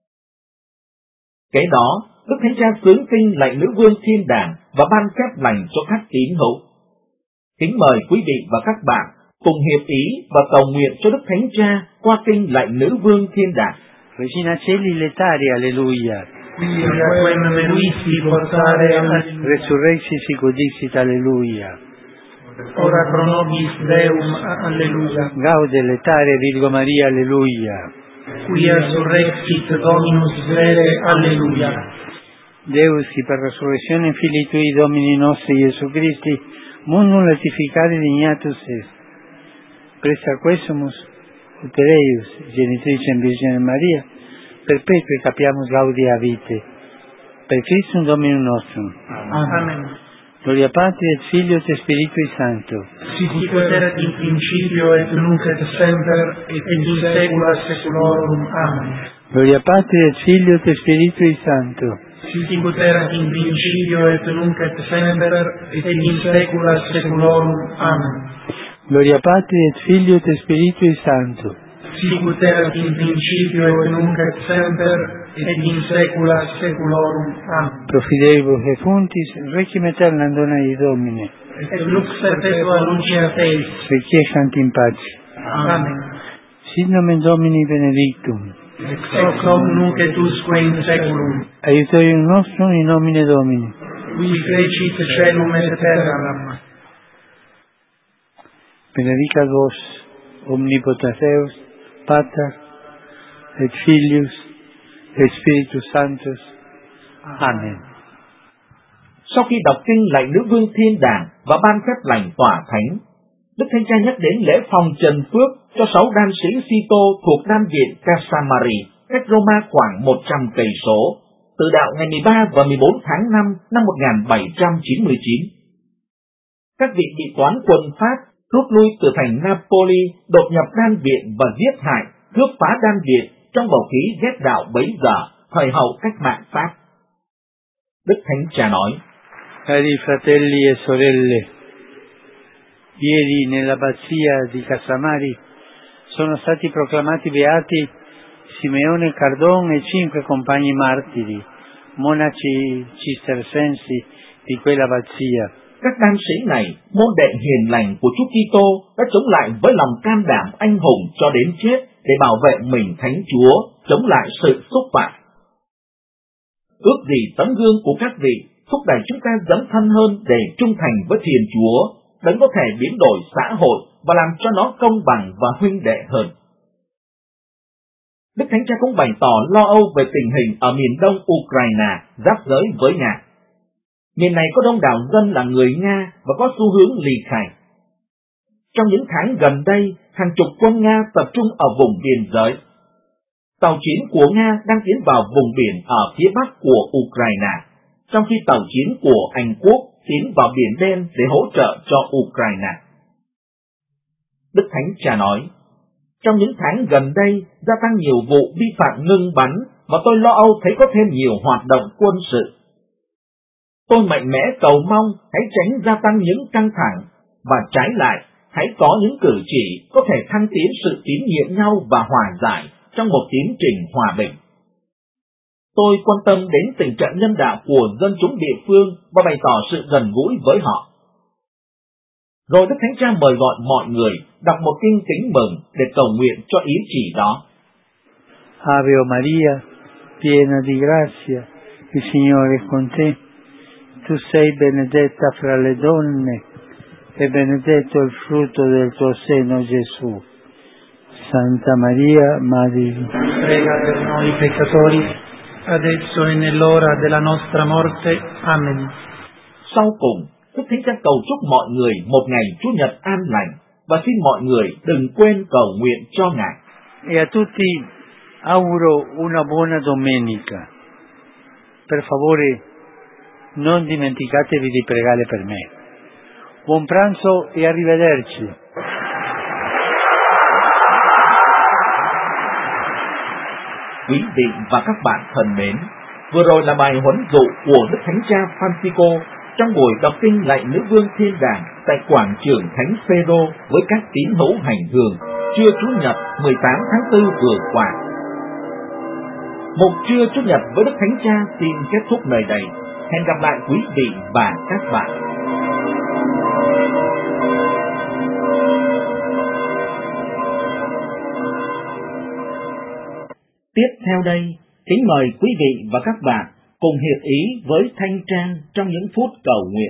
Kế đó, Đức Thánh Cha xướng kinh lạy Nữ Vương Thiên Đàng và ban phép lành cho các tín hữu. Kính mời quý vị và các bạn cùng hiệp ý và cầu nguyện cho Đức Thánh Cha qua kinh lạy Nữ Vương Thiên Đàng. Regina Celi letari, alleluia. Quia quem meruisti portare Resurrexit sic dixit, alleluia. ora pro nobis Deum, alleluia. Gaude letare Virgo Maria, alleluia. Quia surrexit Dominus vere, alleluia. Deus, qui per resurrezione Filii Tui Domini nostri Iesu Christi, mundum latificare dignatus est. Presta quesumus, ut Deus, genitricem Virgine Maria, perpetuo capiamus gaudia vitae. Per Christum Dominum nostrum. Amen. Gloria Patri et Filio et Spiritui Sancto. Sic erat in principio et nunc et semper et in saecula saeculorum. Amen. Gloria Patri et Filio et Spiritui Sancto. Sic erat in principio et nunc et semper et in saecula saeculorum. Amen. Gloria Patri et Filio et Spiritui Sancto. Sic erat in principio et nunc et semper et in saecula saeculorum. Amen. Pro fidelibus et fontis, requiem aeternam dona Dei Domine. Et lux perpetua lucia Teis. Requiescant in pace. Amen. Sit nomen Domini benedictum. Ex hoc nunc et usque in saeculum. Aiutorium nostrum in nomine Domini. Qui fecit caelum et terram. Benedicat vos, omnipotens Deus, Pater, et Filius, et Spiritus Sanctus. Amen. Sau khi đọc kinh lạy Nữ Vương Thiên Đàng và ban phép lành tỏa thánh, Đức Thánh Cha nhắc đến lễ phòng trần phước cho 6 đan sĩ Sito thuộc đan viện Casamari, cách Roma khoảng 100 cây số, từ đạo ngày 13 và 14 tháng 5 năm 1799. Các vị bị toán quân Pháp rút lui từ thành Napoli, đột nhập đan viện và giết hại, cướp phá đan viện trong bầu khí ghét đạo bấy giờ, thời hậu cách mạng Pháp. Đức Thánh Cha nói: Cari fratelli e sorelle, ieri nell'abbazia di Casamari sono stati proclamati beati Simeone Cardon e 5 compagni martiri, monaci cistercensi di quell'abbazia. Các đan sĩ này, môn đệ hiền lành của Chúa Kitô, đã chống lại với lòng can đảm anh hùng cho đến chết để bảo vệ mình Thánh Chúa, chống lại sự xúc phạm. Ước gì tấm gương của các vị thúc đẩy chúng ta dấn thân hơn để trung thành với Thiên Chúa, đấng có thể biến đổi xã hội và làm cho nó công bằng và huynh đệ hơn. Đức Thánh Cha cũng bày tỏ lo âu về tình hình ở miền đông Ukraine giáp giới với Nga. Miền này có đông đảo dân là người Nga và có xu hướng ly khai. Trong những tháng gần đây, hàng chục quân Nga tập trung ở vùng biên giới. Tàu chiến của Nga đang tiến vào vùng biển ở phía bắc của Ukraine, trong khi tàu chiến của Anh Quốc tiến vào Biển Đen để hỗ trợ cho Ukraine. Đức Thánh Cha nói: trong những tháng gần đây gia tăng nhiều vụ vi phạm ngưng bắn và tôi lo âu thấy có thêm nhiều hoạt động quân sự. Tôi mạnh mẽ cầu mong hãy tránh gia tăng những căng thẳng và trái lại hãy có những cử chỉ có thể thăng tiến sự tín nhiệm nhau và hòa giải trong một tiến trình hòa bình. Tôi quan tâm đến tình trạng nhân đạo của dân chúng địa phương và bày tỏ sự gần gũi với họ. Rồi Đức Thánh Cha mời gọi mọi người đọc một kinh kính mừng để cầu nguyện cho ý chỉ đó. Ave Maria, piena di grazia, il Signore è con te. Tu sei benedetta fra le donne, e benedetto il frutto del tuo seno, Gesù. Santa Maria, Madre di Dio, prega per noi peccatori, adesso e nell'ora della nostra morte. Amen. Sau cùng, Đức Thánh Cha cầu chúc mọi người một ngày Chủ nhật an lành và xin mọi người đừng quên cầu nguyện cho Ngài. E a tutti auguro una buona domenica. Per favore, non dimenticatevi di pregare per me. Buon pranzo e arrivederci. Quý vị và các bạn thân mến, vừa rồi là bài huấn dụ của Đức Thánh Cha Francisco trong buổi đọc kinh lạy Nữ Vương Thiên Đàng tại quảng trường Thánh Phêrô với các tín hữu hành hương trưa Chủ nhật 18 tháng 4 vừa qua. Một trưa Chủ nhật với Đức Thánh Cha xin kết thúc nơi đây. Hẹn gặp lại quý vị và các bạn. Tiếp theo đây, kính mời quý vị và các bạn cùng hiệp ý với Thanh Trang trong những phút cầu nguyện.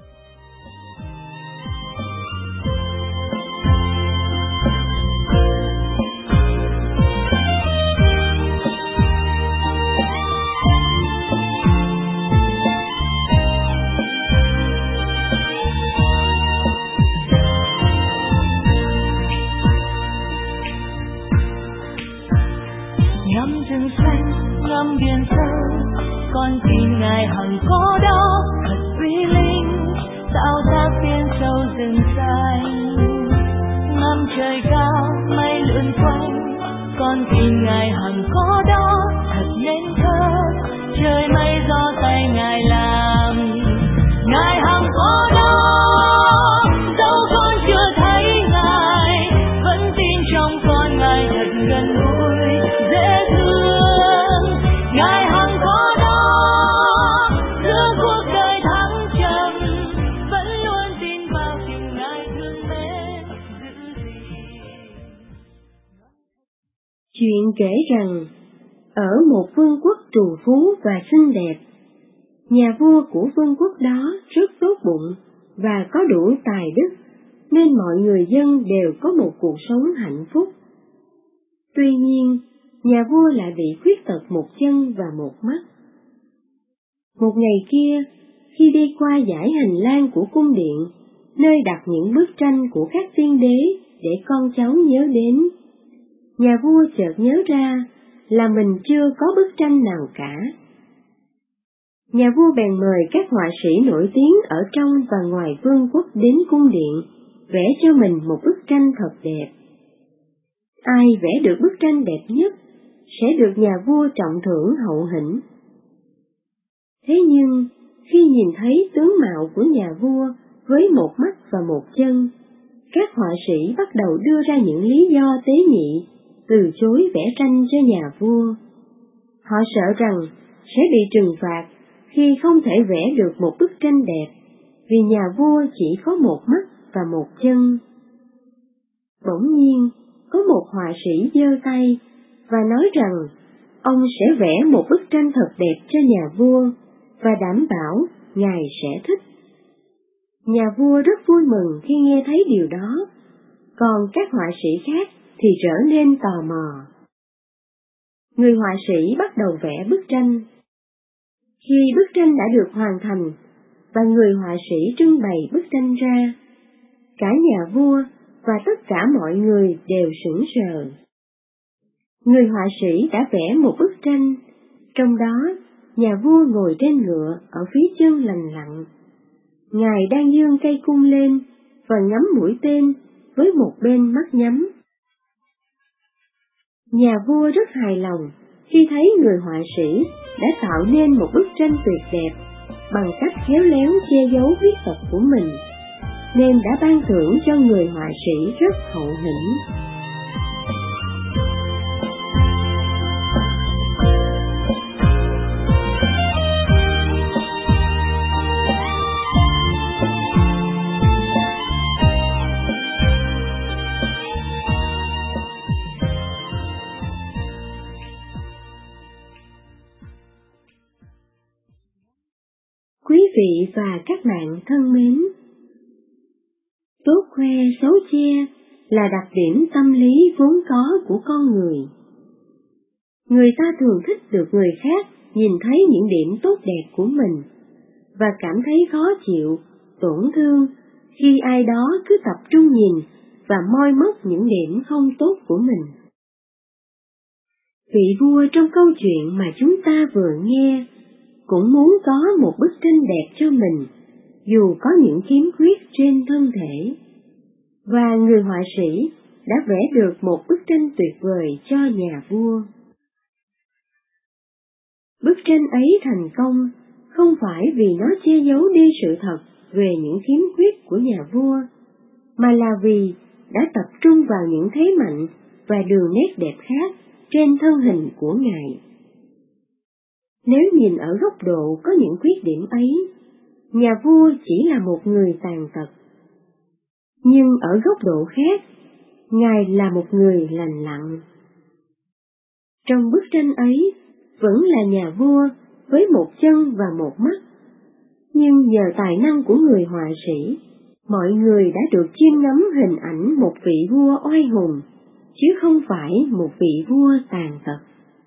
Ngắm rừng xanh, ngắm biển sâu, con tin Ngài hằng có đó, thật uy linh, tạo ra biển sâu rừng xanh. Ngắm trời cao, mây lượn quanh, con tin Ngài hằng có đó, thật nên thơ, trời mây do tay Ngài làm. Ngài hằng có đó, dẫu con chưa thấy Ngài, vẫn tin trong con Ngài thật gần gũi, dễ thương. Ngài hằng có đó, giữa cuộc đời thăng trầm, vẫn luôn tin vào tình Ngài thương mến giữ gìn. Chuyện kể rằng, ở một vương quốc trù phú và xinh đẹp, nhà vua của vương quốc đó rất tốt bụng và có đủ tài đức, nên mọi người dân đều có một cuộc sống hạnh phúc. Tuy nhiên, nhà vua lại bị khuyết tật một chân và một mắt. Một ngày kia, khi đi qua dãy hành lang của cung điện, nơi đặt những bức tranh của các tiên đế để con cháu nhớ đến, nhà vua chợt nhớ ra là mình chưa có bức tranh nào cả. Nhà vua bèn mời các họa sĩ nổi tiếng ở trong và ngoài vương quốc đến cung điện, vẽ cho mình một bức tranh thật đẹp. Ai vẽ được bức tranh đẹp nhất sẽ được nhà vua trọng thưởng hậu hĩnh. Thế nhưng, khi nhìn thấy tướng mạo của nhà vua với một mắt và một chân, các họa sĩ bắt đầu đưa ra những lý do tế nhị, từ chối vẽ tranh cho nhà vua. Họ sợ rằng sẽ bị trừng phạt khi không thể vẽ được một bức tranh đẹp, vì nhà vua chỉ có một mắt và một chân. Bỗng nhiên, có một họa sĩ giơ tay và nói rằng ông sẽ vẽ một bức tranh thật đẹp cho nhà vua và đảm bảo Ngài sẽ thích. Nhà vua rất vui mừng khi nghe thấy điều đó, còn các họa sĩ khác thì trở nên tò mò. Người họa sĩ bắt đầu vẽ bức tranh. Khi bức tranh đã được hoàn thành và người họa sĩ trưng bày bức tranh ra, cả nhà vua và tất cả mọi người đều sững sờ. Người họa sĩ đã vẽ một bức tranh, trong đó nhà vua ngồi trên ngựa ở phía chân lành lặn. Ngài đang giương cây cung lên và ngắm mũi tên với một bên mắt nhắm. Nhà vua rất hài lòng khi thấy người họa sĩ đã tạo nên một bức tranh tuyệt đẹp bằng cách khéo léo che giấu huyết tật của mình. nên đã ban thưởng cho người họa sĩ rất hậu hĩnh. Quý vị và các bạn thân mến, tốt khoe xấu che là đặc điểm tâm lý vốn có của con người. Người ta thường thích được người khác nhìn thấy những điểm tốt đẹp của mình và cảm thấy khó chịu, tổn thương khi ai đó cứ tập trung nhìn và moi móc những điểm không tốt của mình. Vị vua trong câu chuyện mà chúng ta vừa nghe cũng muốn có một bức tranh đẹp cho mình, dù có những khiếm khuyết trên thân thể. Và người họa sĩ đã vẽ được một bức tranh tuyệt vời cho nhà vua. Bức tranh ấy thành công không phải vì nó che giấu đi sự thật về những khiếm khuyết của nhà vua, mà là vì đã tập trung vào những thế mạnh và đường nét đẹp khác trên thân hình của Ngài. Nếu nhìn ở góc độ có những khuyết điểm ấy, nhà vua chỉ là một người tàn tật. Nhưng ở góc độ khác, Ngài là một người lành lặn. Trong bức tranh ấy, vẫn là nhà vua với một chân và một mắt. Nhưng nhờ tài năng của người họa sĩ, mọi người đã được chiêm ngắm hình ảnh một vị vua oai hùng, chứ không phải một vị vua tàn tật.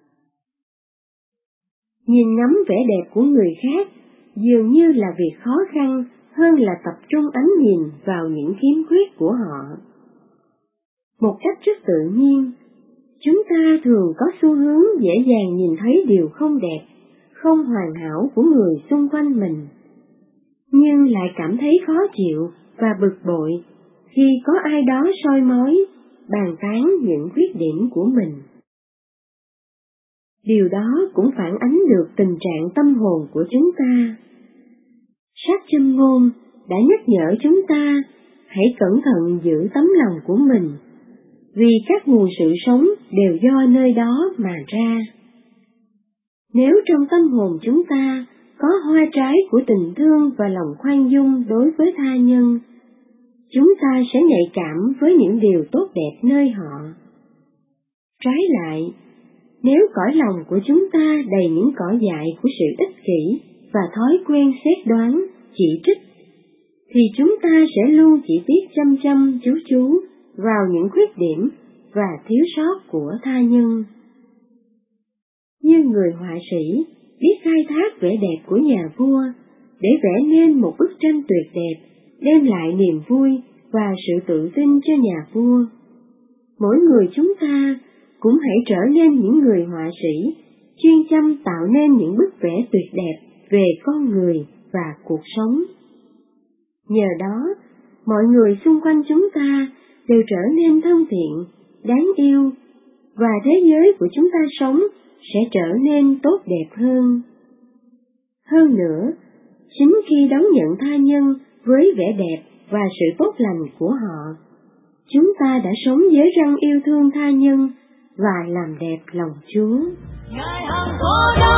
Nhìn ngắm vẻ đẹp của người khác dường như là việc khó khăn hơn là tập trung ánh nhìn vào những khiếm khuyết của họ. Một cách rất tự nhiên, chúng ta thường có xu hướng dễ dàng nhìn thấy điều không đẹp, không hoàn hảo của người xung quanh mình, nhưng lại cảm thấy khó chịu và bực bội khi có ai đó soi mói, bàn tán những khuyết điểm của mình. Điều đó cũng phản ánh được tình trạng tâm hồn của chúng ta. Sách Châm Ngôn đã nhắc nhở chúng ta hãy cẩn thận giữ tấm lòng của mình, vì các nguồn sự sống đều do nơi đó mà ra. Nếu trong tâm hồn chúng ta có hoa trái của tình thương và lòng khoan dung đối với tha nhân, chúng ta sẽ nhạy cảm với những điều tốt đẹp nơi họ. Trái lại, nếu cõi lòng của chúng ta đầy những cỏ dại của sự ích kỷ và thói quen xét đoán, chỉ trích, thì chúng ta sẽ luôn chỉ biết chăm chăm chú vào những khuyết điểm và thiếu sót của tha nhân. Như người họa sĩ biết khai thác vẻ đẹp của nhà vua để vẽ nên một bức tranh tuyệt đẹp, đem lại niềm vui và sự tự tin cho nhà vua. Mỗi người chúng ta cũng hãy trở nên những người họa sĩ chuyên chăm tạo nên những bức vẽ tuyệt đẹp về con người và cuộc sống. Nhờ đó, mọi người xung quanh chúng ta đều trở nên thân thiện, đáng yêu, và thế giới của chúng ta sống sẽ trở nên tốt đẹp hơn. Hơn nữa, chính khi đón nhận tha nhân với vẻ đẹp và sự tốt lành của họ, chúng ta đã sống với răng yêu thương tha nhân và làm đẹp lòng Chúa. Ngài hằng có đó,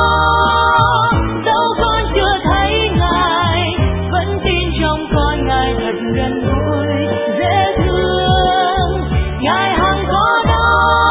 dẫu con chưa thấy Ngài, vẫn tin trong con Ngài thật gần gũi, dễ thương. Ngài hằng có đó,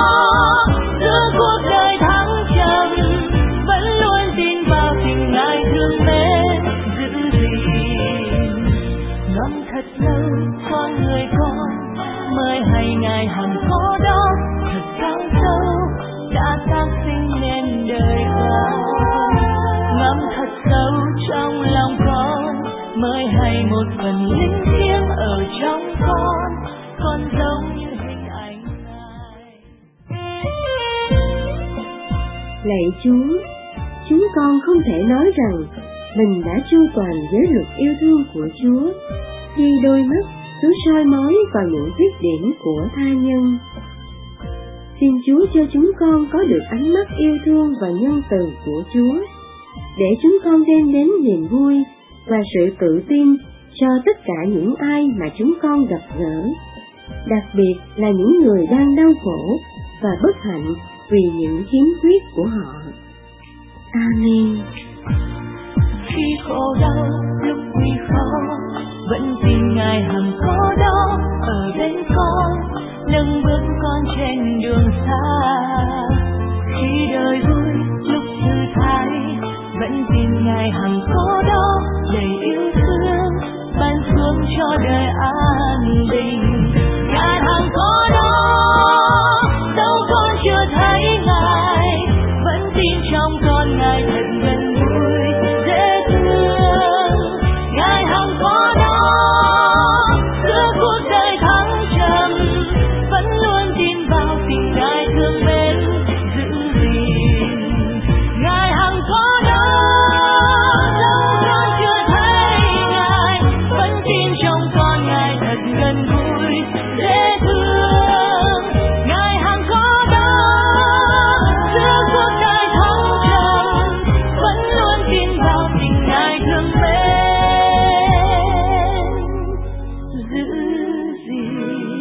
giữa cuộc đời thăng trầm, vẫn luôn tin vào tình Ngài thương mến giữ gìn. Ngắm thật lâu qua người con, mới hay Ngài hằng có đó, thật cao sâu đã tác sinh nên đời con. Ngắm thật sâu trong lòng con, mới hay một phần linh thiêng ở trong con giống như hình ảnh Ngài. Lạy Chúa, chúng con không thể nói rằng mình đã chu toàn với luật yêu thương của Chúa, khi đôi mắt cứ soi mói vào những khuyết điểm của tha nhân. Xin Chúa cho chúng con có được ánh mắt yêu thương và nhân từ của Chúa, để chúng con đem đến niềm vui và sự tự tin cho tất cả những ai mà chúng con gặp gỡ, đặc biệt là những người đang đau khổ và bất hạnh vì những khiếm khuyết của họ. Amen. Khi khổ đau lúc nguy khó, vẫn tin Ngài hằng có đó ở bên con, nâng bước con trên đường xa. Khi đời vui lúc thư thái, vẫn tin Ngài hằng có đó đầy yêu thương, ban xuống cho đời an bình. Ngài hằng có đó, dẫu con chưa thấy Ngài, vẫn tin trong con Ngài thật gần gũi dễ thương. Ngài hằng có đó, giữa cuộc đời thăng trầm, vẫn luôn tin vào tình Ngài thương mến giữ gìn. Ngài hằng có đó, dẫu con chưa thấy Ngài, vẫn tin trong con Ngài thật gần gũi dễ thương. Ngài hằng có đó, giữa cuộc đời thăng trầm, vẫn luôn tin vào tình Ngài thương mến giữ gìn.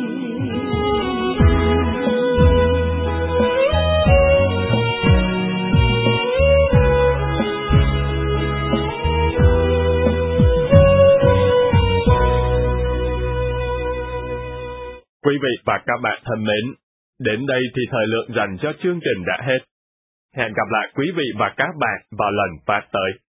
Quý vị và các bạn thân mến, đến đây thì thời lượng dành cho chương trình đã hết. Hẹn gặp lại quý vị và các bạn vào lần phát tới.